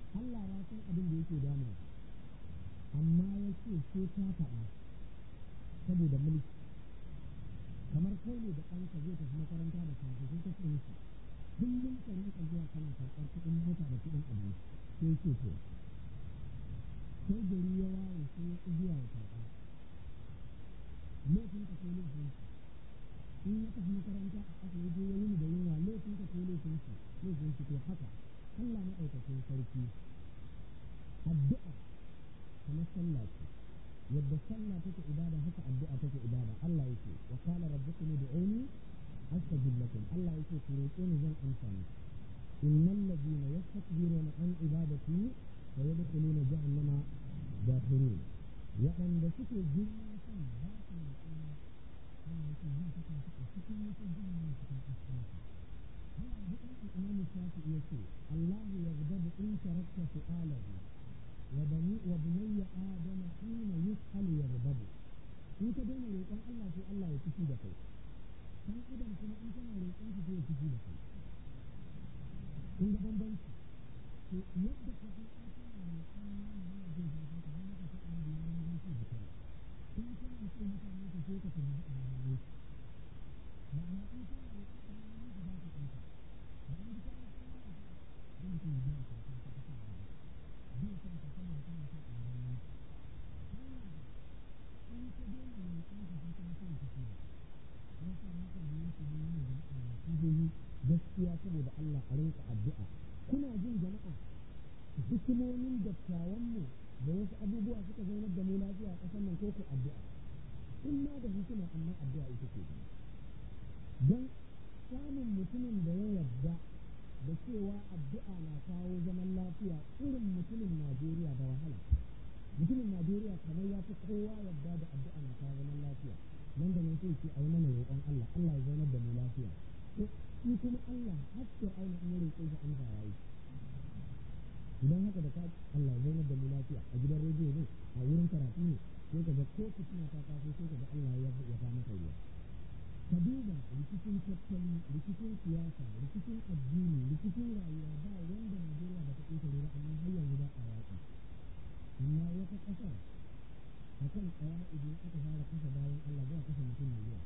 Allah ya san abin da yake damun amma ya ce sai ta faɗa saboda mulki. Kamar kai ne da ɗanka zai tafi makaranta da safe sai ka ce musu kullum ka rinka zuwa kana karɓar kuɗin mota da kuɗin abinci sai ce to sai gari ya waye sai ya ƙi zuwa ya karɓa laifin ka sai laifin shi in ya tafi makaranta a ƙasa ya je ya yi da yunwa laifin ka sai laifin shi laifin shi to haka Allah na ɗaukakin sarki addu'a kamar sallah ce yadda sallah take ibada haka addu'a take ibada. Allah yake wa qala rabbukum ud'uni astajib lakum. Allah yake ku roƙe ni zan amsa muku. innal ladina yastakbiruna an ibadati wa yadkhuluna jahannama dakhirin. waɗanda suke girman kan ba su da tsoro Allah yake zan saka su a cikin wata jahannama cikin kaskanci. Allah ya ɗan Imam Shafi'i yake Allah yaghdabu in tarakta su'alahu wa bani wa bunayya adama hina yus'alu yaghdabu. in ka daina roƙon Allah sai Allah ya fushi da kai. dan adam kuma in kana roƙon shi sai ya fushi da kai. in ga bambanci to yadda ka san in kana roƙon Allah yana jin daɗin ka haka sai Allah ya yi bambanci da kai. in kana so mutane ka so ka tabi a rayuwa ma'ana in kana roƙon Allah ka ba ka kanta ba in ka kana so ka dan mutum ya ji ka ka ka ka bai san ka kana kana so a rayuwa Allah in ka daina roƙon ka sai ka so ka tabi ya sa maka da yake ne ne da Allah gaskiya saboda Allah a rinka addu'a. kuna jin jama'a hikimomin dattawanmu da wasu abubuwa suka zaunar da mu lafiya a ƙasar nan ko ku addu'a in ma da hikima amma addu'a ita ce don samun mutumin da ya yarda da cewa addu'a na kawo zaman lafiya irin mutumin Najeriya da wahala. mutumin Najeriya kamar ya fi kowa yarda da addu'a na kawo zaman lafiya. nan da nan sai ce a yi mana roƙon Allah Allah ya zaunar da mu lafiya. to shi kuma Allah hatta aina in ya roƙe shi an fara yi idan haka da ka Allah ya zaunar da mu lafiya a gidan rediyo ne a wurin karatu ne sai ka ga ko fitina ta taso sai ka ga Allah ya ya ta maka ruwa. ka duba rikicin tattalin rikicin siyasa rikicin addini rikicin rayuwa ba wanda Najeriya ba ta ƙetare ba amma har yanzu ba a yaƙi. amma wata ƙasar a kan tsaya idan aka fara kasa bayan Allah zai kasa mutum miliyan.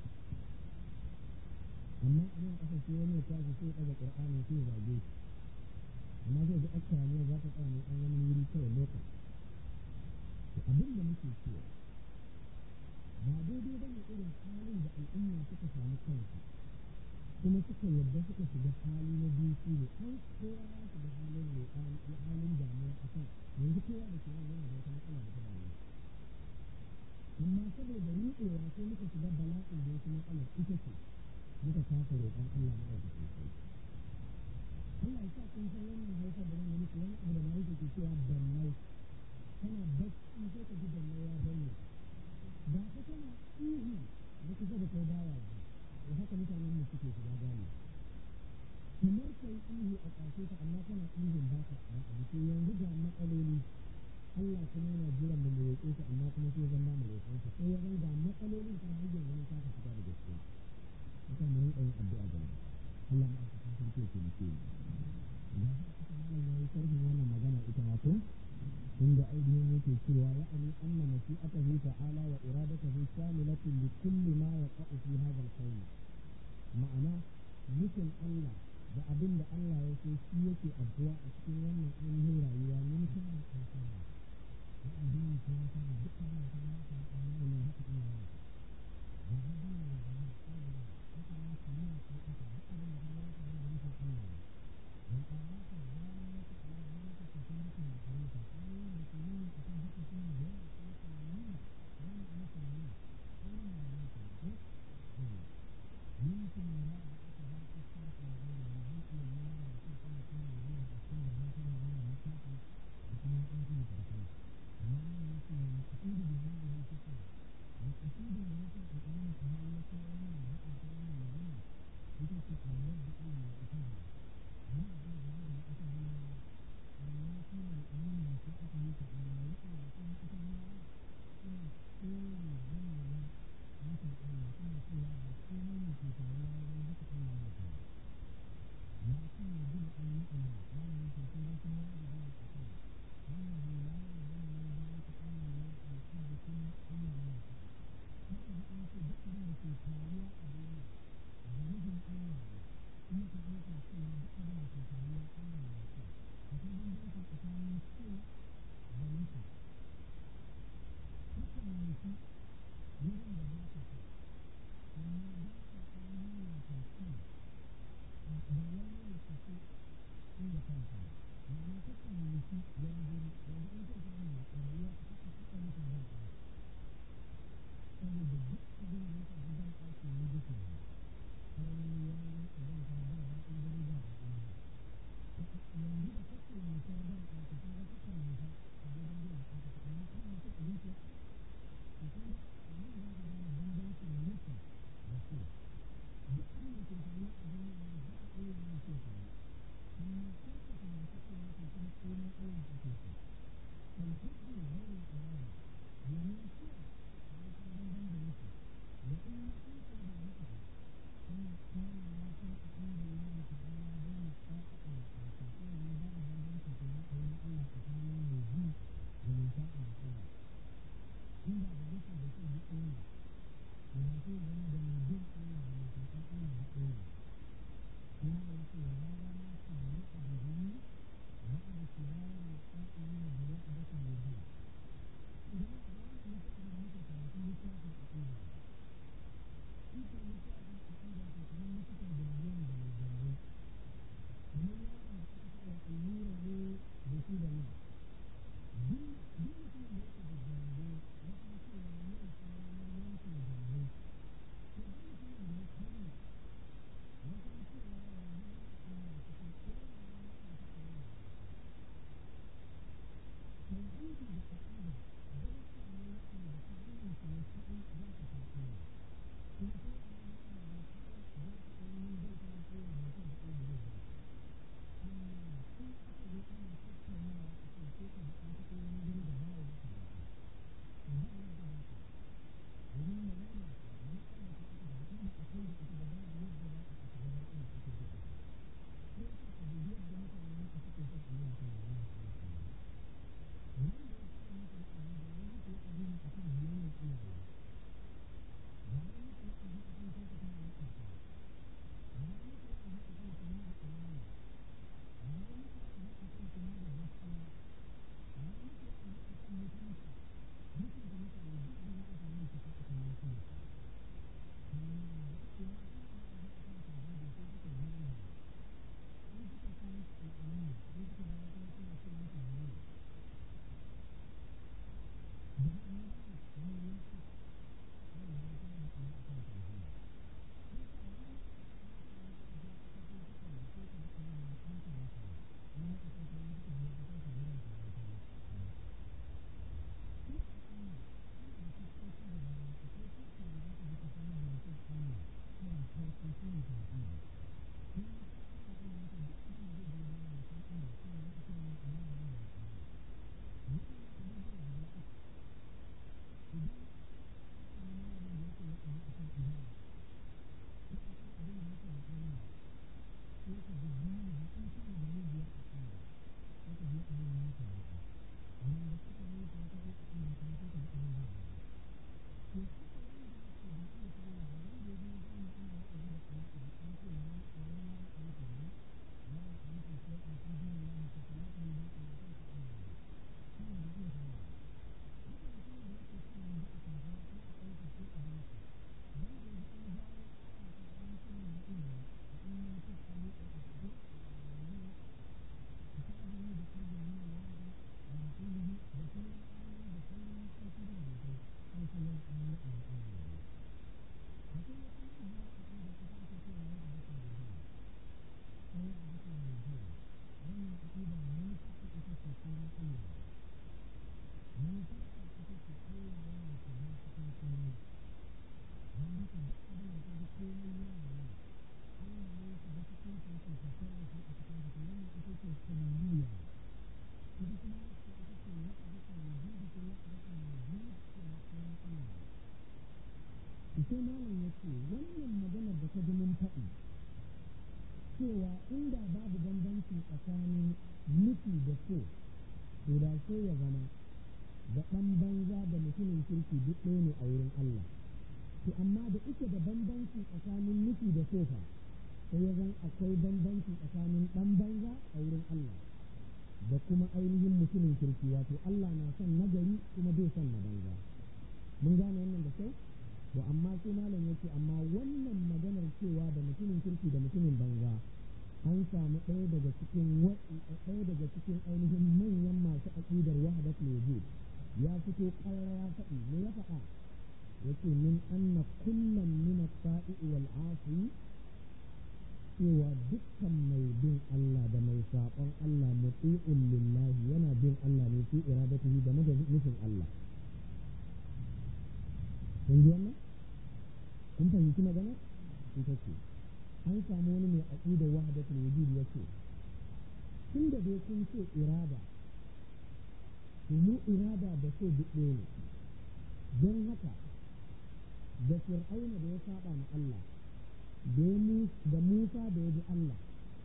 amma a nan ƙasar sai wani ya tashi sai ɗaga ƙur'ani sai ya zage shi amma zai ga aka ne za ta tsaya ne an wani wuri kawai lokaci. abin da muke cewa ba daidai ba ne irin halin da al'umma suka samu kansu kuma suka yarda suka shiga hali na biyu shi ne an kowa ya shiga halin ne halin damuwa a kan yanzu kowa da ke nan yana da wata matsala da ta damu. amma saboda riƙewa sai muka shiga bala'in da wasu matsalar ita ce muka kasa roƙon Allah na ɗauka sosai. Allah ya sa kun san wannan haifar da wani muku wani abu da na yake ke cewa dannai kana bacci sai ka ji dannai ya danne ba ka tana ihu da kusa da kai baya ji da haka mutanen mu suke shiga gane kamar kai ihu a ƙarshe ta amma kana ihun ba ka ba a jiki yanzu ga matsaloli Allah kuma yana jiran mu mu roƙe shi amma kuma sai zan ba mu roƙon shi sai ya zan ga matsalolin kuma har yanzu mun kasa fita da gaskiya. Ita mu rinƙa yin addu'a ga Allah ma aka san sarki ke muke yi. Da haka malam yayi sharhin wannan magana ita ma ko inda ainihin yake cewa ya'ani anna mashi'atahu ta'ala wa iradatuhu shamilatun li kulli ma yaqa'u fi hadha al-kawn. ma'ana nufin Allah da abin da Allah ya so shi yake abuwa a cikin wannan ainihin rayuwa min kana alƙama da abin da ya kana duk da ya kana amma ne haka Allah ya da abin da ya kana haka ne kuma ya ce haka duk abin da ya kana da nufin Allah dan Allah ta zama ta Allah ta tsara ta da ta Allah da ke nuna akan haka kuma da ya ce nuna wani aiki ne wannan ne ne ko يمكن أن أتبع الشرط الغير الموجود إلى الله ويكون كل يوم أكثر من كل يوم مساحة وكما أنتم تفعلون. ما يمكن أن أقول بهذه الفكرة وأقول بهذا الأمر كما يكون من أكثر من يوم بتلك الأمراض أن يأتيها. نقدر بهذا الأمر أن يكون الأمر مساحة تعالى يقول لكم أتبع إن كل يوم مثل أن يكون فيها مسؤول في تعالى ويذكر الله تعالى. لكن يجب أن نؤمن أن في سورة sai malam ya ce wannan maganar da ta ji mun faɗi cewa inda babu bambanci tsakanin nufi da so to da so ya zama da ɗan banza da mutumin kirki duk ɗaya ne a wurin Allah to amma da ike da bambanci tsakanin nufi da so fa sai ya zan akwai bambanci tsakanin ɗan banza a wurin Allah da kuma ainihin mutumin kirki wato Allah na son nagari kuma bai son na banza mun gane wannan da kyau to amma sai malam yake amma wannan maganar cewa da mutumin kirki da mutumin banza an samu ɗaya daga cikin ɗaya daga cikin ainihin manyan masu aqidar wahdatul wujud ya fito ƙarara ya faɗi me ya faɗa yace min anna kullan min at-ta'i wal 'asi cewa dukkan mai bin Allah da mai saɓon Allah muti'un lillahi yana bin Allah ne fi iradatihi da nufin Allah kun ji wannan kun fahimci magana ita ce an samu wani mai aqidar wahdatul wujud yace tun da dai kun ce irada mu irada da so duk ɗaya ne. Don haka da fir'auna da ya saba ma Allah da Musa da ya bi Allah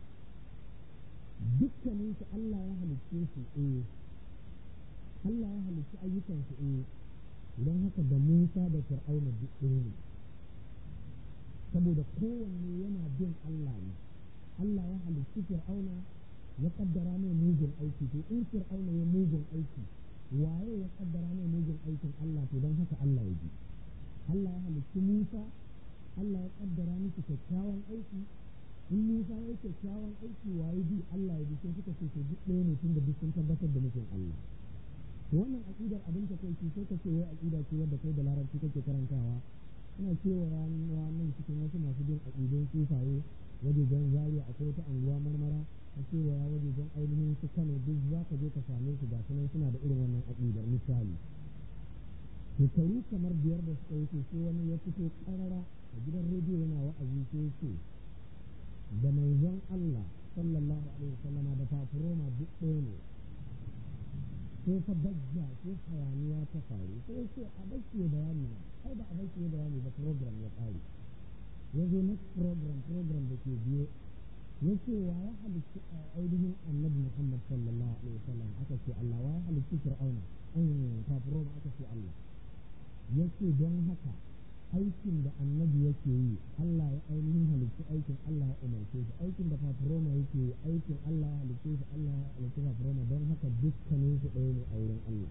dukkanin su Allah ya halicce su eh Allah ya halicci ayyukan su eh don haka da Musa da fir'auna duk ɗaya ne, saboda kowanne yana bin Allah ne. Allah ya halicci fir'auna ya kaddara mai mugun aiki, to in fir'auna ya mugun aiki waye ya kaddara mai mugun aikin Allah, to don haka Allah ya ji. Allah ya halicci Musa, Allah ya kaddara miki kyakkyawan aiki, in Musa ya yi kyakkyawan aiki waye bi Allah ya bi, sai suka ce to duk ɗaya ne tun da duk sun tabbatar da mutum Allah. To wannan aqidar abin ta kai sai ka ce wai aqida ce wadda kai da larabci kake karantawa, ina cewa ranar nan cikin wasu masu bin aqidun sufaye wajejen Zaria akwai wata anguwa Marmara a cewa ya wajejen ainihin su Kano duk za ka je ka same su ga sunan suna da irin wannan aqidar. Misali shekaru kamar biyar da suka wuce sai wani ya fito karara a gidan rediyo yana wa'azi sai ce da manzon Allah sallallahu alaihi wasallama da fafuroma duk ɗaya ne. Sai fa bajja sai hayaniya ta faru sai ce a bashi bayani na ai da a bashi bayani da program ya ƙare. Ya zo next program program da ke biye ya ce wa ya halitta a ainihin annabi Muhammad sallallahu alaihi wasallam aka ce Allah, wa ya halitta fir'auna an fafuroma aka ce Allah. Ya ce don haka aikin da annabi yake yi Allah ya ainihin halitta aikin Allah ya umarce shi, aikin da fafuroma yake yi aikin Allah ya halitta shi Allah ya halitta fafuroma, don haka dukkanin su ɗaya ne a wurin Allah.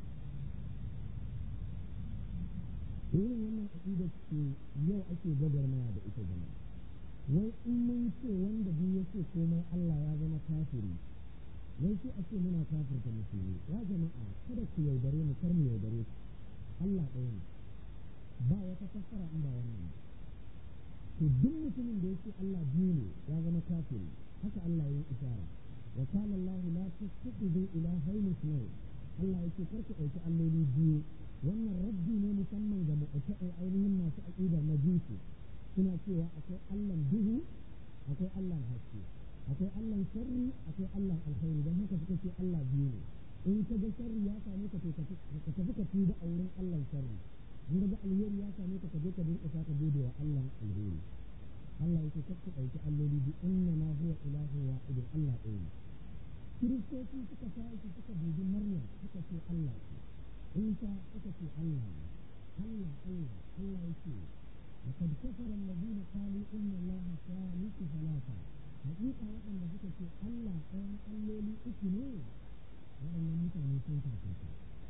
Irin wannan aƙidar ce yau ake gwagwarmaya da ita jama'a. Wai in mun ce wanda biyu ya ce komai Allah ya zama kafiri, wai sai a ce muna kafirta musulmi. Ya jama'a kada ku yaudare mu, kar mu yaudare ku. Allah ɗaya ne, ba wata fassara in ba wannan. To duk mutumin da yake Allah biyu ne ya zama kafiri, haka Allah ya yi isara. Wa qala Allah la tattakhidhu ilahayn ithnayn. Allah yake karku ɗauki alloli biyu. Wannan rabbi ne musamman ga mu'ta'i ainihin masu aqidar majusi. Suna cewa akwai Allah duhu, akwai Allah haske, akwai Allah sharri, akwai Allah alkhairi, don haka suka ce Allah biyu ne. In ka ga sharri ya same ka to ka tafi ka tuba a wurin Allah sharri, in ga alheri ya same ka ka je ka dinka ka gode wa Allah alheri. Allah yake kakku ɗauki alloli bi inna ma huwa ilahu wahid, Allah ɗaya ne. Kiristoci suka tashi suka dubi Maryam suka ce Allah ce, Isa suka ce Allah ne, Allah Allah Allah yake لقد كفر الذين قالوا إن الله ثالث ثلاثة. حقيقة وأن ذكرت الله أن الليل إثنين وأن متعني سنة ثلاثة.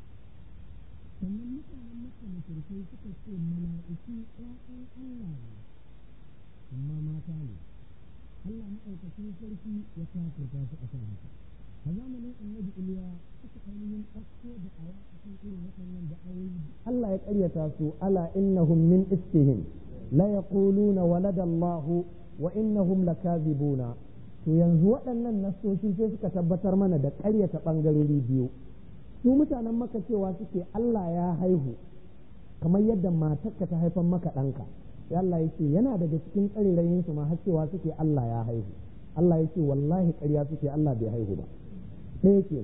sannan mutanen maka mashirkai suka ce mala'iku ‘ya'yan Allah ne, amma mata ne. Allah maɗaukacin sarki ya kafirta su a kan haka. A zamanin annabi Iliya suka ainihin ɗauko da awa a kan irin waɗannan da'awoyi. Allah ya ƙaryata su, ala innahum min iskihim la yaquluna walada Allahu wa innahum lakazibuna. To yanzu waɗannan nassoshi sai suka tabbatar mana da ƙaryata ɓangarori biyu. Su mutanen maka cewa suke Allah ya haihu kamar yadda matarka ta haifan maka ɗanka. Sai Allah ya ce yana daga cikin ƙarerayin su ma har cewa suke Allah ya haihu. Allah ya ce wallahi ƙarya suke, Allah bai haihu ba. Ɗaya ke.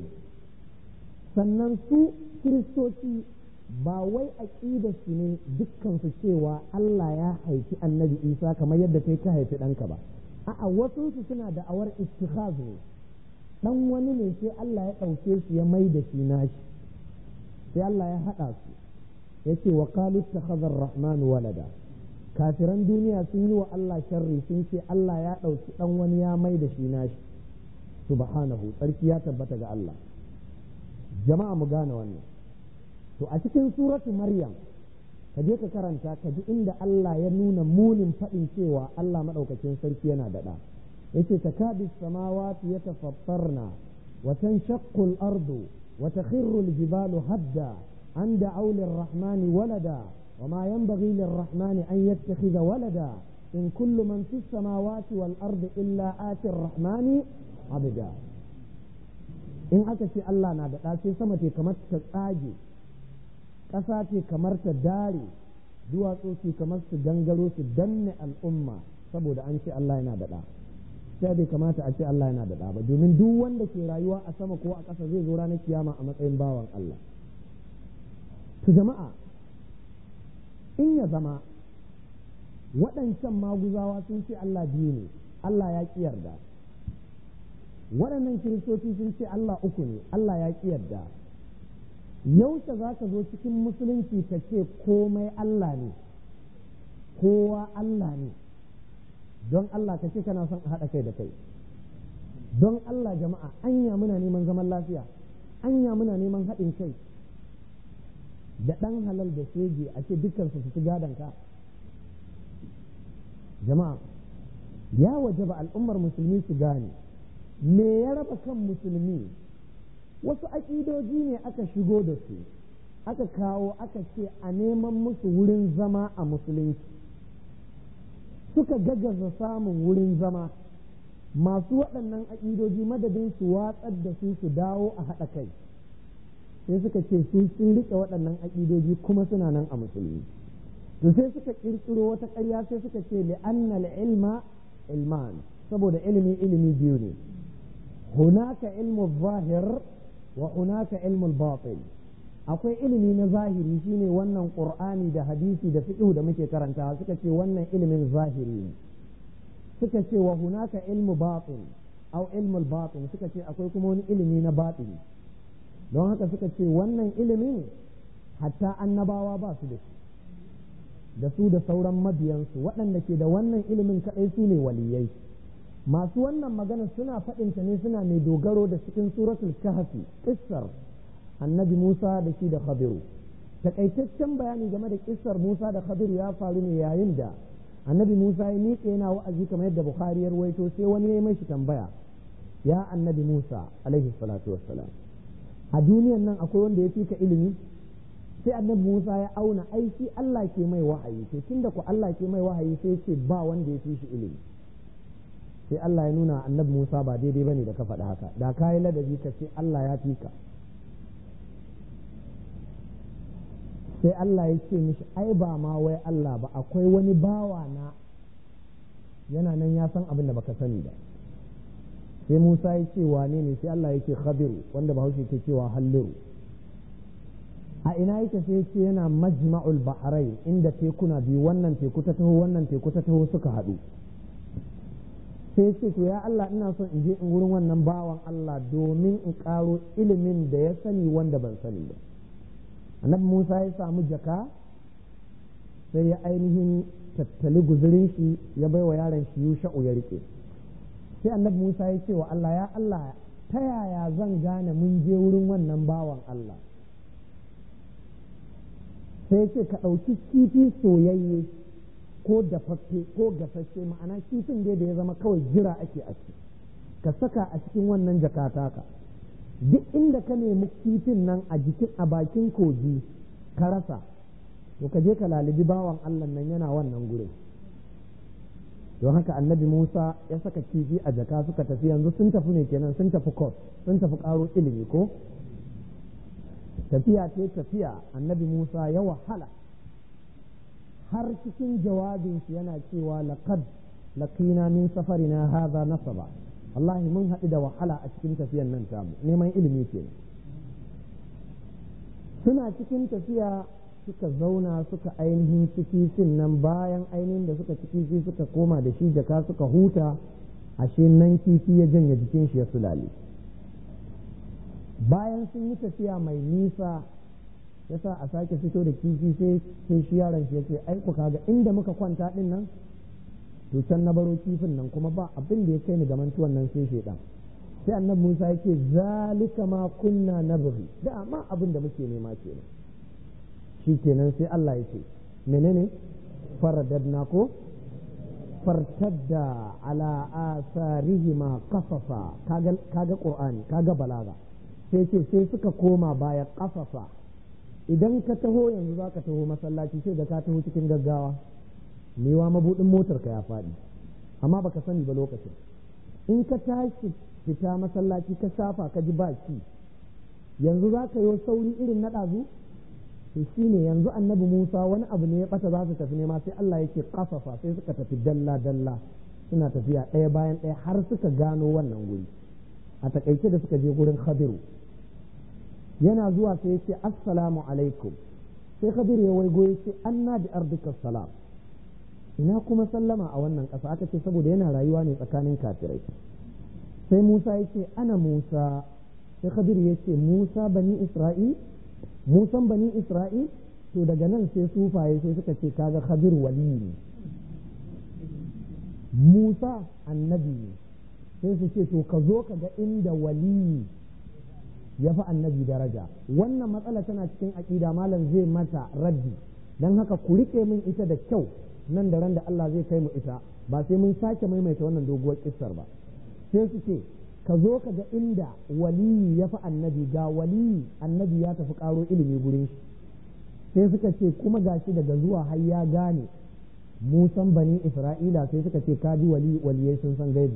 Sannan su kiristoci ba wai aƙidar su ne dukkan su cewa Allah ya haifi annabi Isa kamar yadda kai ka haifi ɗanka ba. A'a wasu su suna da awar istikhaz ne. Dan wani ne sai Allah ya ɗauke shi ya mai da shi nashi, sai Allah ya haɗa su ya ce wa qalu ittakhadha ar-rahmanu walada. Kafiran duniya sun yi wa Allah sharri sun ce Allah ya ɗauki ɗan wani ya mai da shi nashi. Subhanahu, tsarki ya tabbata ga Allah. Jama'a mu gane wannan. To a cikin suratu Maryam ka je ka karanta ka ji inda Allah ya nuna munin faɗin cewa Allah maɗaukacin sarki yana da ɗa. yace takadu samawati yatafattarna wa tanshaqqu al-ardu wa takhirru al-jibalu hadda an da'u lir-rahmani walada wa ma yanbaghi lir-rahmani an yattakhidha walada in kullu man fis samawati wal-ardi illa ati ar-rahmani abda. in aka ce Allah na da ɗa sai sama ce kamar ta tsage, ƙasa ce kamar ta dare, duwatsu ce kamar su gangaro su danne al'umma saboda an ce Allah yana da ɗa. gaskiya bai kamata a ce Allah yana da ɗa ba, domin duk wanda ke rayuwa a sama ko a ƙasa zai zo ranar kiyama a matsayin bawan Allah. To jama'a, in ya zama waɗancan maguzawa sun ce Allah biyu ne, Allah ya ƙi yarda, waɗannan kiristoci sun ce Allah uku ne, Allah ya ƙi yarda, yaushe za ka zo cikin musulunci ka ce komai Allah ne, kowa Allah ne, don Allah ka ce kana son a haɗa kai da kai, don Allah jama'a, anya muna neman zaman lafiya, anya muna neman haɗin kai, da ɗan halal da shege a ce dukkansu su ci gadon ka. Jama'a, ya wajaba al'ummar musulmi su gane me ya raba kan musulmi. Wasu aƙidoji ne aka shigo da su, aka kawo aka ce a neman musu wurin zama a musulunci, suka gaggaza samun wurin zama. Masu waɗannan aƙidoji madadin su watsar da su su dawo a haɗa kai, sai suka ce su sun riƙe waɗannan aƙidoji kuma suna nan a musulmi. To sai suka ƙirƙiro wata ƙarya, sai suka ce li'annal ilma ilman, saboda ilimi ilimi biyu ne, hunaka ilmu zahir wa hunaka ilmu batin. Akwai ilimi na zahiri shine wannan qur'ani da hadisi da fiqh da muke karantawa, suka ce wannan ilimin zahiri ne. Suka ce wa hunaka ilmu batin au ilmu batin, suka ce akwai kuma wani ilimi na batini. Don haka suka ce wannan ilimin hatta annabawa ba su da shi, da su da sauran mabiyansu, waɗanda ke da wannan ilimin kaɗai su ne waliyai. Masu wannan magana suna faɗinta ne suna mai dogaro da cikin suratul kahfi, kissar annabi Musa da shi da Khadiru. Takaitaccen bayani game da kissar Musa da Khadiru ya faru ne yayin da annabi Musa ya miƙe yana wa'azi kamar yadda Bukhari ya rawaito, sai wani ya yi mai tambaya, ya annabi Musa alaihi salatu wassalam, a duniyan nan akwai wanda ya fi ka ilimi? Sai annabi Musa ya auna, ai shi Allah ke mai wahayi, to tunda ku Allah ke mai wahayi sai ce ba wanda ya fi shi ilimi. Sai Allah ya nuna annabi Musa ba daidai bane da ka faɗa haka, da ka yi ladabi ka ce Allah ya fi ka. Sai Allah ya ce mishi, ai ba ma wai Allah ba, akwai wani bawa na yana nan ya san abin da baka sani ba. Sai Musa ya ce wane ne? Sai Allah ya ce Khadiru, wanda Bahaushe ke cewa Halliru. A ina yake? sai ce yana majma'ul bahrain, inda tekuna biyu, wannan teku ta taho wannan teku ta taho suka haɗu. Sai ce to ya Allah, ina son in je in wurin wannan bawan Allah domin in ƙaro ilimin da ya sani wanda ban sani ba. Annabi Musa ya samu jaka, sai ya ainihin tattali guzurin shi ya bai wa yaron shi Yusha'u ya rike. Sai annabi Musa ya ce wa Allah, ya Allah, ta yaya zan gane mun je wurin wannan bawan Allah? Sai ce ka ɗauki kifi soyayye ko dafaffe ko gasashe, ma'ana kifin dai da ya zama kawai jira ake a ci, ka saka a cikin wannan jakata ka. Duk inda ka nemi kifin nan a jikin a bakin kogi ka rasa, to ka je ka lalibi bawan Allah nan yana wannan gurin. Don haka annabi Musa ya saka kifi a jaka, suka tafi. Yanzu sun tafi ne kenan, sun tafi kos, sun tafi ƙaro ilimi ko tafiya ce tafiya. Annabi Musa ya wahala, har cikin jawabin shi yana cewa laqad laqina min safarina hadha nasaba, wallahi mun haɗu da wahala a cikin tafiyan nan tamu, neman ilimi ke. Suna cikin tafiya suka zauna suka ainihin kifin nan, bayan ainihin da suka ci kifi suka koma da shi jaka suka huta, ashe nan kifi ya janye jikin shi ya sulale. Bayan sun yi tafiya mai nisa, yasa a sake fito da kifi, sai sai shi yaron shi yace ai ku kaga inda muka kwanta din nan, to can na baro kifin nan, kuma ba abin da ya kai ni ga mantuwan nan sai shedan. Sai annabi Musa yake zalika ma kunna nabghi, da amma abin da muke nema kenan. Shi kenan sai Allah yake menene faradadna ko fartadda ala asarihima qasasa. kaga kaga Qur'ani, kaga balaga. Sai ce sai suka koma baya qasasa. Idan ka taho yanzu zaka taho masallaci, sai da ka taho cikin gaggawa, mewa mabudin motar ka ya faɗi, amma baka sani ba lokacin. In ka tashi fita masallaci ka shafa ka ji baki, yanzu za ka yi sauri irin na ɗazu? to shi ne yanzu annabi Musa wani abu ne ya ɓata, za su tafi nema, sai Allah yake kafafa, sai suka tafi dalla dalla. suna tafiya ɗaya bayan ɗaya har suka gano wannan guri. A takaice da suka je gurin Khadiru yana zuwa sai ya ce assalamu alaikum, sai Khadiru ya waigo ya ce anna bi ardika salam, ina kuma sallama a wannan ƙasa? Aka ce saboda yana rayuwa ne tsakanin kafirai. Sai Musa ya ce ana Musa, sai Khadiru ya ce Musa bani Isra'il, Musan bani Isra'il. To daga nan sai sufaye sai suka ce kaga Khadiru wali ne, Musa annabi ne, sai su ce to ka zo ka ga inda wali ya fi annabi daraja. Wannan matsala tana cikin aƙida, malam zai mata raddi, don haka ku riƙe min ita da kyau nan da ran da Allah zai kai mu ita, ba sai mun sake maimaita wannan doguwar kissar ba. Sai su ce ka zo ka ga inda wali ya fi annabi, ga wali annabi ya tafi ƙaro ilimi gurin shi. Sai suka ce kuma gashi daga zuwa har ya gane Musan bani Isra'ila, sai suka ce ka bi wali, waliyai sun san gaibi.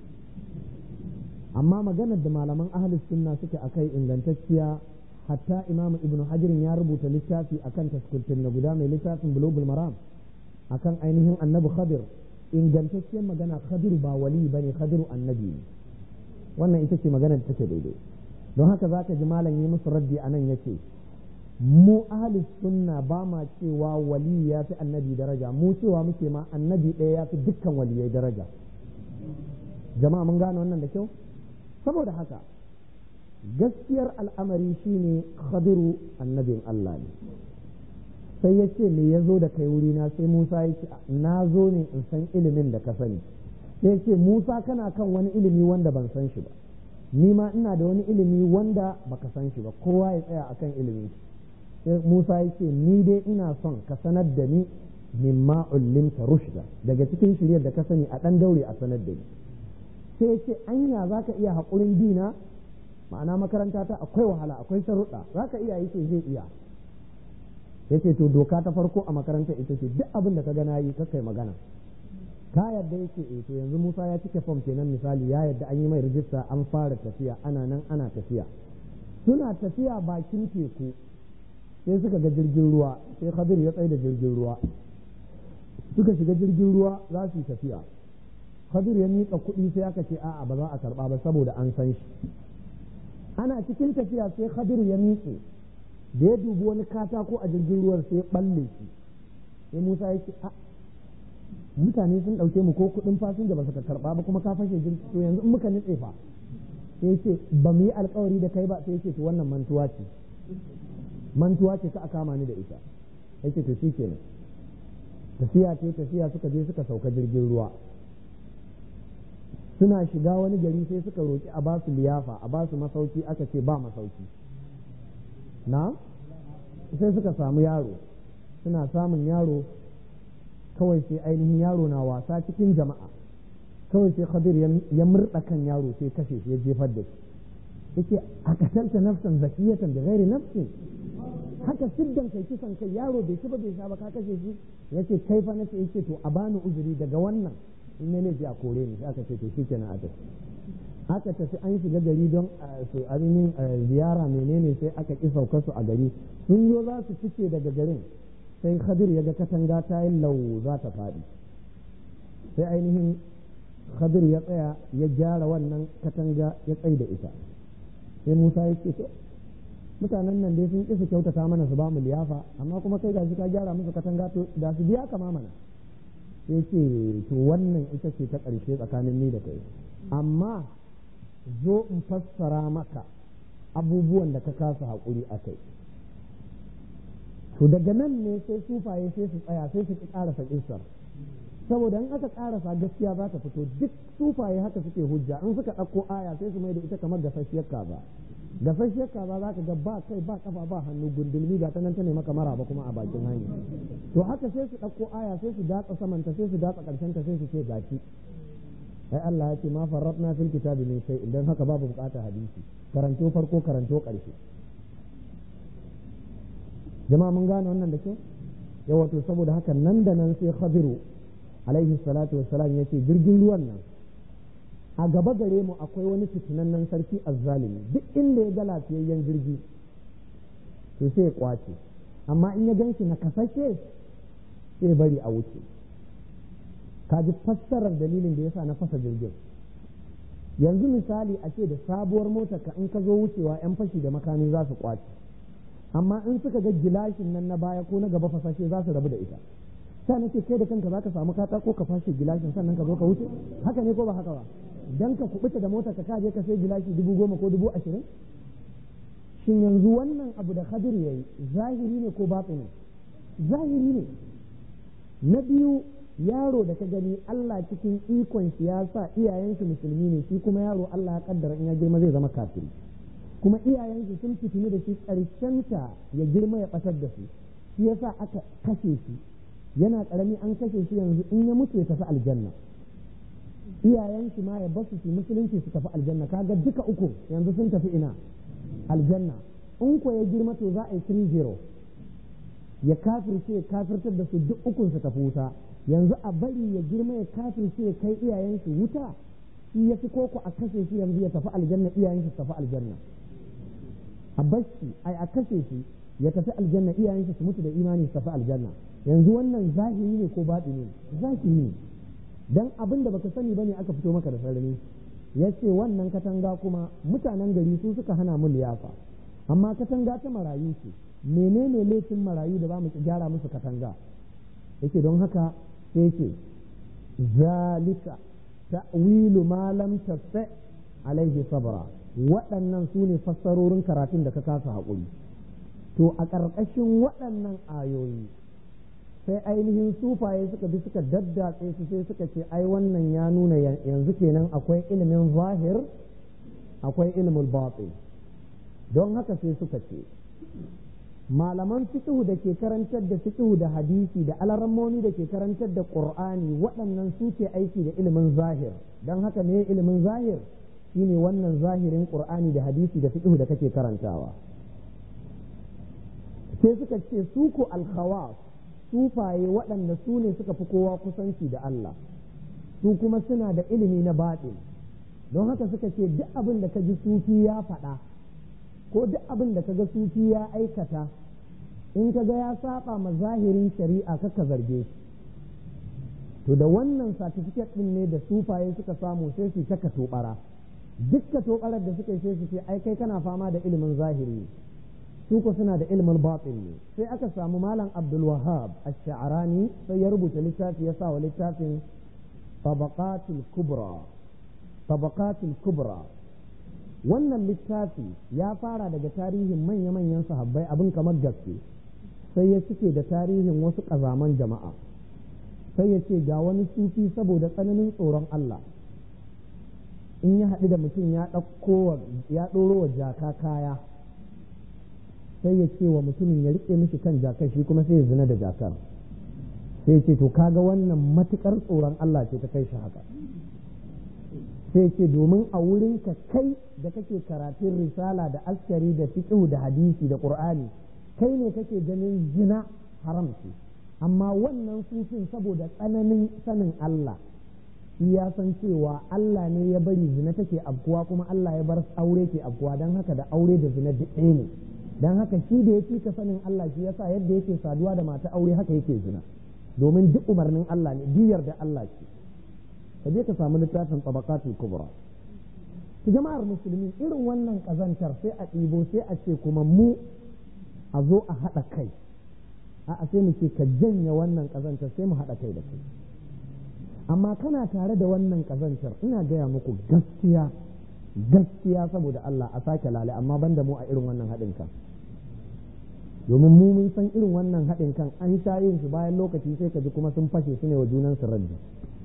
Amma maganar da malaman ahlus sunna suke akai ingantacciya, hatta Imam Ibn Hajar ya rubuta littafi akan taskultin na guda mai littafin Bulugul Maram akan ainihin annabi Khadir. Ingantacciyar magana, Khadir ba wali bane, Khadir annabi ne. Wannan ita ce maganar da take daidai. Don haka zaka ji malam yi musu raddi anan yace mu ahlus sunna ba ma cewa wali ya fi annabi daraja, mu cewa muke ma annabi ɗaya ya fi dukkan waliyai daraja. Jama'a mun gane wannan da kyau? Saboda haka gaskiyar al'amari shine Khadiru annabin Allah ne. Sai ya ce me ya zo da kai wurina? Sai Musa ya ce na zo ne in san ilimin da ka sani. Sai ya ce Musa kana kan wani ilimi wanda ban san shi ba, ni ma ina da wani ilimi wanda baka san shi ba, kowa ya tsaya akan ilimi. Sai Musa ya ce ni dai ina son ka sanar da ni mimma ullimta rushda, daga cikin shiryar da ka sani a ɗan daure a sanar da ni. Sai ya ce anya za ka iya haƙurin dina, ma'ana makaranta ta akwai wahala, akwai sharuɗa, za ka iya? yake zai iya. Ya ce to doka ta farko a makaranta ita ce duk abin da ka gana yi kakai magana. Ka yadda? yake eh. To yanzu Musa ya cike fom kenan, misali ya yadda an yi mai rijista, an fara tafiya, ana nan ana tafiya. Suna tafiya bakin teku sai suka ga jirgin ruwa, sai Khadir ya tsaye da jirgin ruwa, suka shiga jirgin ruwa za su yi tafiya. Khadir ya miƙa kuɗi, sai aka ce a'a ba za a karɓa ba saboda an san shi. Ana cikin tafiya sai Khadir ya miƙe, da ya dubi wani katako a jirgin ruwan sai ya balle shi. Sai Musa ya ce a mutane sun ɗauke mu ko kuɗin fasinja ba su ka karɓa ba, kuma ka fashe jirgin, to yanzu in muka nutse fa? Sai ya ce ba mu yi alƙawari da kai ba. Sai ya ce to wannan mantuwa ce, mantuwa ce ka a kama ni da ita. Ya ce to shi kenan. Tafiya ce tafiya, suka je suka sauka jirgin ruwa. Suna shiga wani gari sai suka roƙi a basu liyafa, a basu masauki, aka ce ba masauki. Na? Sai suka samu yaro, suna samun yaro, kawai sai ainihin yaro na wasa cikin jama'a, kawai sai Khadir ya murɗa kan yaro sai kashe shi, ya jefar da shi. Yake a katalta nafsan zakiyatan da gairi nafsin, haka siddan kai kisan kai, yaro bai ci ba bai sha ba ka kashe shi. Yace kai fa nace, yace to a bani uzuri daga wannan, in ne laifi a kore ni. Sai aka ce to shikenan a tafi. Aka tafi an shiga gari don su ainihin ziyara menene, sai aka ki saukar su a gari. Sun yo za su fice daga garin, sai Khadir ya ga katanga ta yi lau za ta faɗi. Sai ainihin Khadir ya tsaya ya gyara wannan katanga, ya tsai da ita. Sai Musa ya ce to mutanen nan dai sun ƙi su kyautata mana su ba mu liyafa, amma kuma kai gashi ka gyara musu katanga, to da su biya kama mana. Sai ce to wannan ita ce ta ƙarshe tsakanin ni da kai, amma zo in fassara maka abubuwan da ka kasa haƙuri a kai. To daga nan ne sai sufaye sai su tsaya, sai su ƙi ƙarasa ƙisar, saboda in aka ƙarasa gaskiya za ta fito. Duk sufaye haka suke hujja, in suka ɗauko aya sai su mai da ita kamar gasasshiyar kaza. Gasasshiyar kaza za ka ga ba kai ba kafa ba hannu, gundulmi ga ta nan ta ne maka maraba kuma a bakin hanya. To haka sai su ɗauko aya sai su datsa samanta, sai su datsa ƙarshenta, sai su ce gashi ai Allah ya ce ma farratna fil kitabi min shay, idan haka babu buƙatar hadisi, karanto farko karanto ƙarshe. Jama'a mun gane wannan da kyau? Yawa to saboda haka nan da nan sai Khadiru alaihi salatu wassalam ya ce jirgin ruwan nan a gaba gare mu akwai wani fitinannen sarki azzalimi, duk inda ya ga lafiyayyen jirgi to sai ya kwace, amma in ya gan shi na kasashe sai bari a wuce. ka ji fassarar dalilin da yasa na fasa jirgin. Yanzu misali a ce da sabuwar motar ka in ka zo wucewa yan fashi da makami za su kwace, amma in suka ga gilashin nan na baya ko na gaba fasashe za su rabu da ita. sai nake kai da kanka za ka samu katako ka fashe gilashin sannan ka zo ka wuce, haka ne ko ba haka ba? Dan ka kubuta da motar ka ka je ka sai gilashi dubu goma ko dubu ashirin. Shin yanzu wannan abu da Khadir yayi zahiri ne ko batini? Zahiri ne. Na biyu, yaro da ka gani Allah cikin ikon shi ya sa iyayen shi musulmi ne, shi kuma yaro Allah ya kaddara in ya girma zai zama kafiri, kuma iyayen shi sun fitini da shi karshenta ya girma ya batar da su, shi yasa aka kashe shi yana karami, an kashe shi, yanzu in ya mutu ya tafi aljanna, iyayen shi ma ya basu su musulunci su tafi aljanna. Kaga duka uku yanzu sun tafi ina? Aljanna. In ko ya girma to za a yi three zero, ya kafirce ya kafirtar da su duk ukun su tafi wuta. Yanzu a bari ya girma ya kafirce ya kai iyayen shi wuta, shi ya fi koko a kashe shi yanzu ya tafi aljanna, iyayen shi su tafi aljanna. A bashi ai a kashe shi ya tafi aljanna, iyayen shi su mutu da imani su tafi aljanna. Yanzu wannan zahiri ne ko batini ne? Zahiri ne. Dan abin da baka sani bane aka fito maka da sarari. Ya ce wannan katanga kuma mutanen gari su suka hana mu liyafa, amma katanga ta marayu ce. Menene laifin marayu da ba mu gyara musu katanga? Yake don haka sai ce zalika ta'wilu ma lam tasta alaihi sabra. Waɗannan su ne fassarorin karatun da ka kasa haƙuri. To a ƙarƙashin waɗannan ayoyi sai ainihin sufaye suka bi suka daddatse su sai suka ce ai wannan ya nuna yanzu kenan akwai ilimin zahir akwai ilimin batin. Don haka sai suka ce malaman fiqh da ke karantar da fiqh da hadisi da alaramoni da ke karantar da qur'ani waɗannan su ke aiki da ilimin zahir. Don haka ne ilimin zahir shine wannan zahirin qur'ani da hadisi da fiqh da kake karantawa. Sai suka ce su ko al-khawas sufaye waɗanda su ne suka fi kowa kusanci da Allah, su kuma suna da ilimi na baɗin. Don haka suka ce duk abin da ka ji sufi ya faɗa ko duk abin da ka ga sufi ya aikata, in ka ga ya saba ma zahirin shari'a kaka zarge shi. To da wannan certificate ɗin ne da sufaye suka samu sai su ta katobara. Duk katobarar da suka yi sai su ce ai kai kana fama da ilimin zahiri, su ko suna da ilimin batin ne. Sai aka samu malam Abdul Wahhab Ash-Sha'rani sai ya rubuta littafi, ya sa wa littafin Tabaqatul Kubra. Tabaqatul Kubra. Wannan littafi ya fara daga tarihin manya-manyan sahabbai abin kamar gaske, sai ya cike da tarihin wasu ƙazaman jama'a. Sai ya ce ga wani sufi saboda tsananin tsoron Allah, in ya haɗu da mutum ya ɗauko ya ɗoro wa jaka kaya, sai ya ce wa mutumin ya riƙe mishi kan jakar, shi kuma sai ya zina da jakar. Sai ya ce to kaga wannan matuƙar tsoron Allah ce ta kai shi haka. Sai ya ce domin a wurin ka kai da kake karatun risala da askari da fiqh da hadisi da qur'ani, kai ne kake ganin zina haram ce, amma wannan sufin saboda tsananin sanin Allah shi ya san cewa Allah ne ya bari zina take afkuwa kuma Allah ya bar aure ke afkuwa, don haka da aure da zina duk ɗaya ne. Don haka shi da ya fi ka sanin Allah shi yasa yadda yake saduwa da mata aure haka yake zina, domin duk umarnin Allah ne, biyar da Allah ce. Ka je ka samu littafin Tabaqatul Kubra. Ki jama'ar musulmi, irin wannan kazantar sai a ɗibo sai a ce kuma mu a zo a haɗa kai, a sai mu ce ka janye wannan kazantar sai mu haɗa kai da kai. Amma kana tare da wannan kazantar, ina gaya muku gaskiya gaskiya saboda Allah a sake lale, amma banda mu a irin wannan haɗin kan, domin mu mun san irin wannan haɗin kan an sha yin su bayan lokaci sai ka ji kuma sun fashe su ne wa junan su raddi,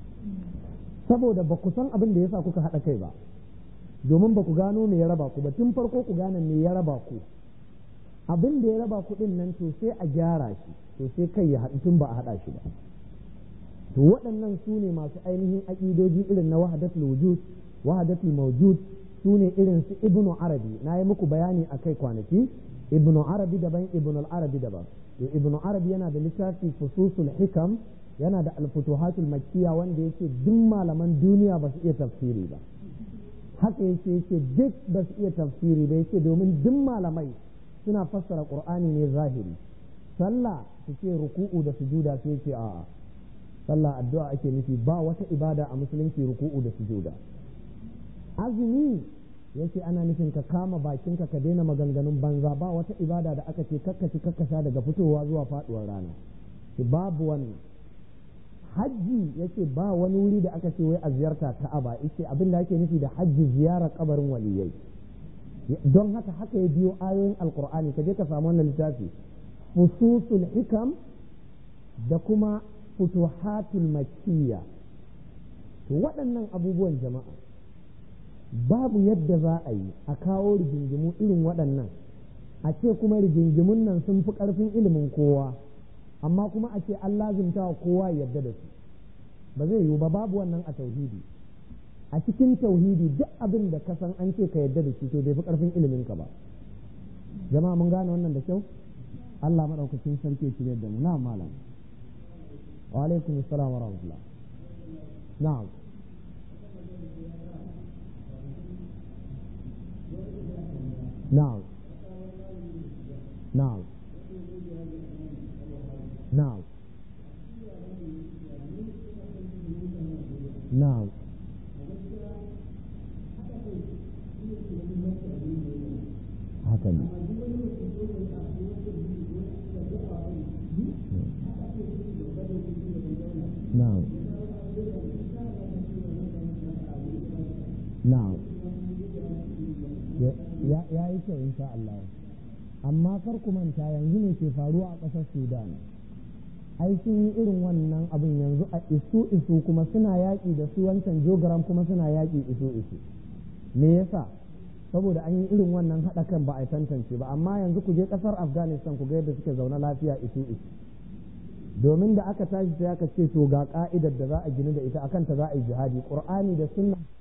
saboda ba ku san abin da yasa kuka haɗa kai ba, domin ba ku gano me ya raba ku ba. Tun farko ku gane me ya raba ku, abin da ya raba ku din nan to sai a gyara shi, to sai kai ya haɗu tun ba a haɗa shi ba. To waɗannan su ne masu ainihin aƙidoji irin na wahdatul wujud, wahdatul mawjud, su ne irin su Ibnu Arabi. Na yi muku bayani a kai kwanaki, Ibnu Arabi daban, Ibnu Arabi daban. To Ibnu Arabi yana da littafi Fususul Hikam, yana da Al-Futuhatul Makkiya wanda yake duk malaman duniya ba su iya tafsiri ba. Haka yake yake duk ba su iya tafsiri ba, yake domin duk malamai suna fassara Qur'ani ne zahiri. Sallah su ce ruku'u da sujuda sai yake a'a. sallah addu'a ake nufi, ba wata ibada a musulunci ruku'u da sujuda. Azumi yace ana nufin ka kama bakinka ka daina maganganun banza, ba wata ibada da aka ce kakkaci kakkasha daga fitowa zuwa faduwar rana, ki babu wannan. Hajji yace ba wani wuri da aka ce wai a ziyarta Ka'aba, yace abin da ake nufi da hajji ziyara kabarin waliyai. Don haka haka ya biyo ayoyin alqur'ani, ka je ka samu wannan littafi fususul hikam da kuma futuhatul makkiyya. To waɗannan abubuwan jama'a babu yadda za a yi a kawo rigingimu irin waɗannan, a ce kuma rigingimun nan sun fi ƙarfin ilimin kowa, amma kuma a ce an lazimta wa kowa yadda da su, ba zai yiwu ba. Babu wannan a tauhidi. A cikin tauhidi duk abin da ka san an ce ka yadda da shi to bai fi ƙarfin ilimin ka ba. Jama'a mun gane wannan da kyau. Allah madaukakin sarki shi ne da mu. Na malam. Wa alaikum assalam wa rahmatullah. Na'am. Na'am. Na'am. Na'am. Na'am. Haka ne. Na'am. Na'am. Ya yi kyau insha Allah. Amma kar ku manta yanzu ne ke faruwa a ƙasar Sudan. Ai sun yi irin wannan abin yanzu a isu isu kuma suna yaƙi da su wancan jogaram kuma suna yaƙi isu isu. Me yasa? Saboda an yi irin wannan haɗa kan ba a tantance ba, amma yanzu ku je ƙasar Afghanistan ku ga yadda suke zaune lafiya isu isu. Domin da aka tashi sai aka ce to ga ka'idar da za a gina da ita akan ta za a yi jihadi, Qur'ani da sunna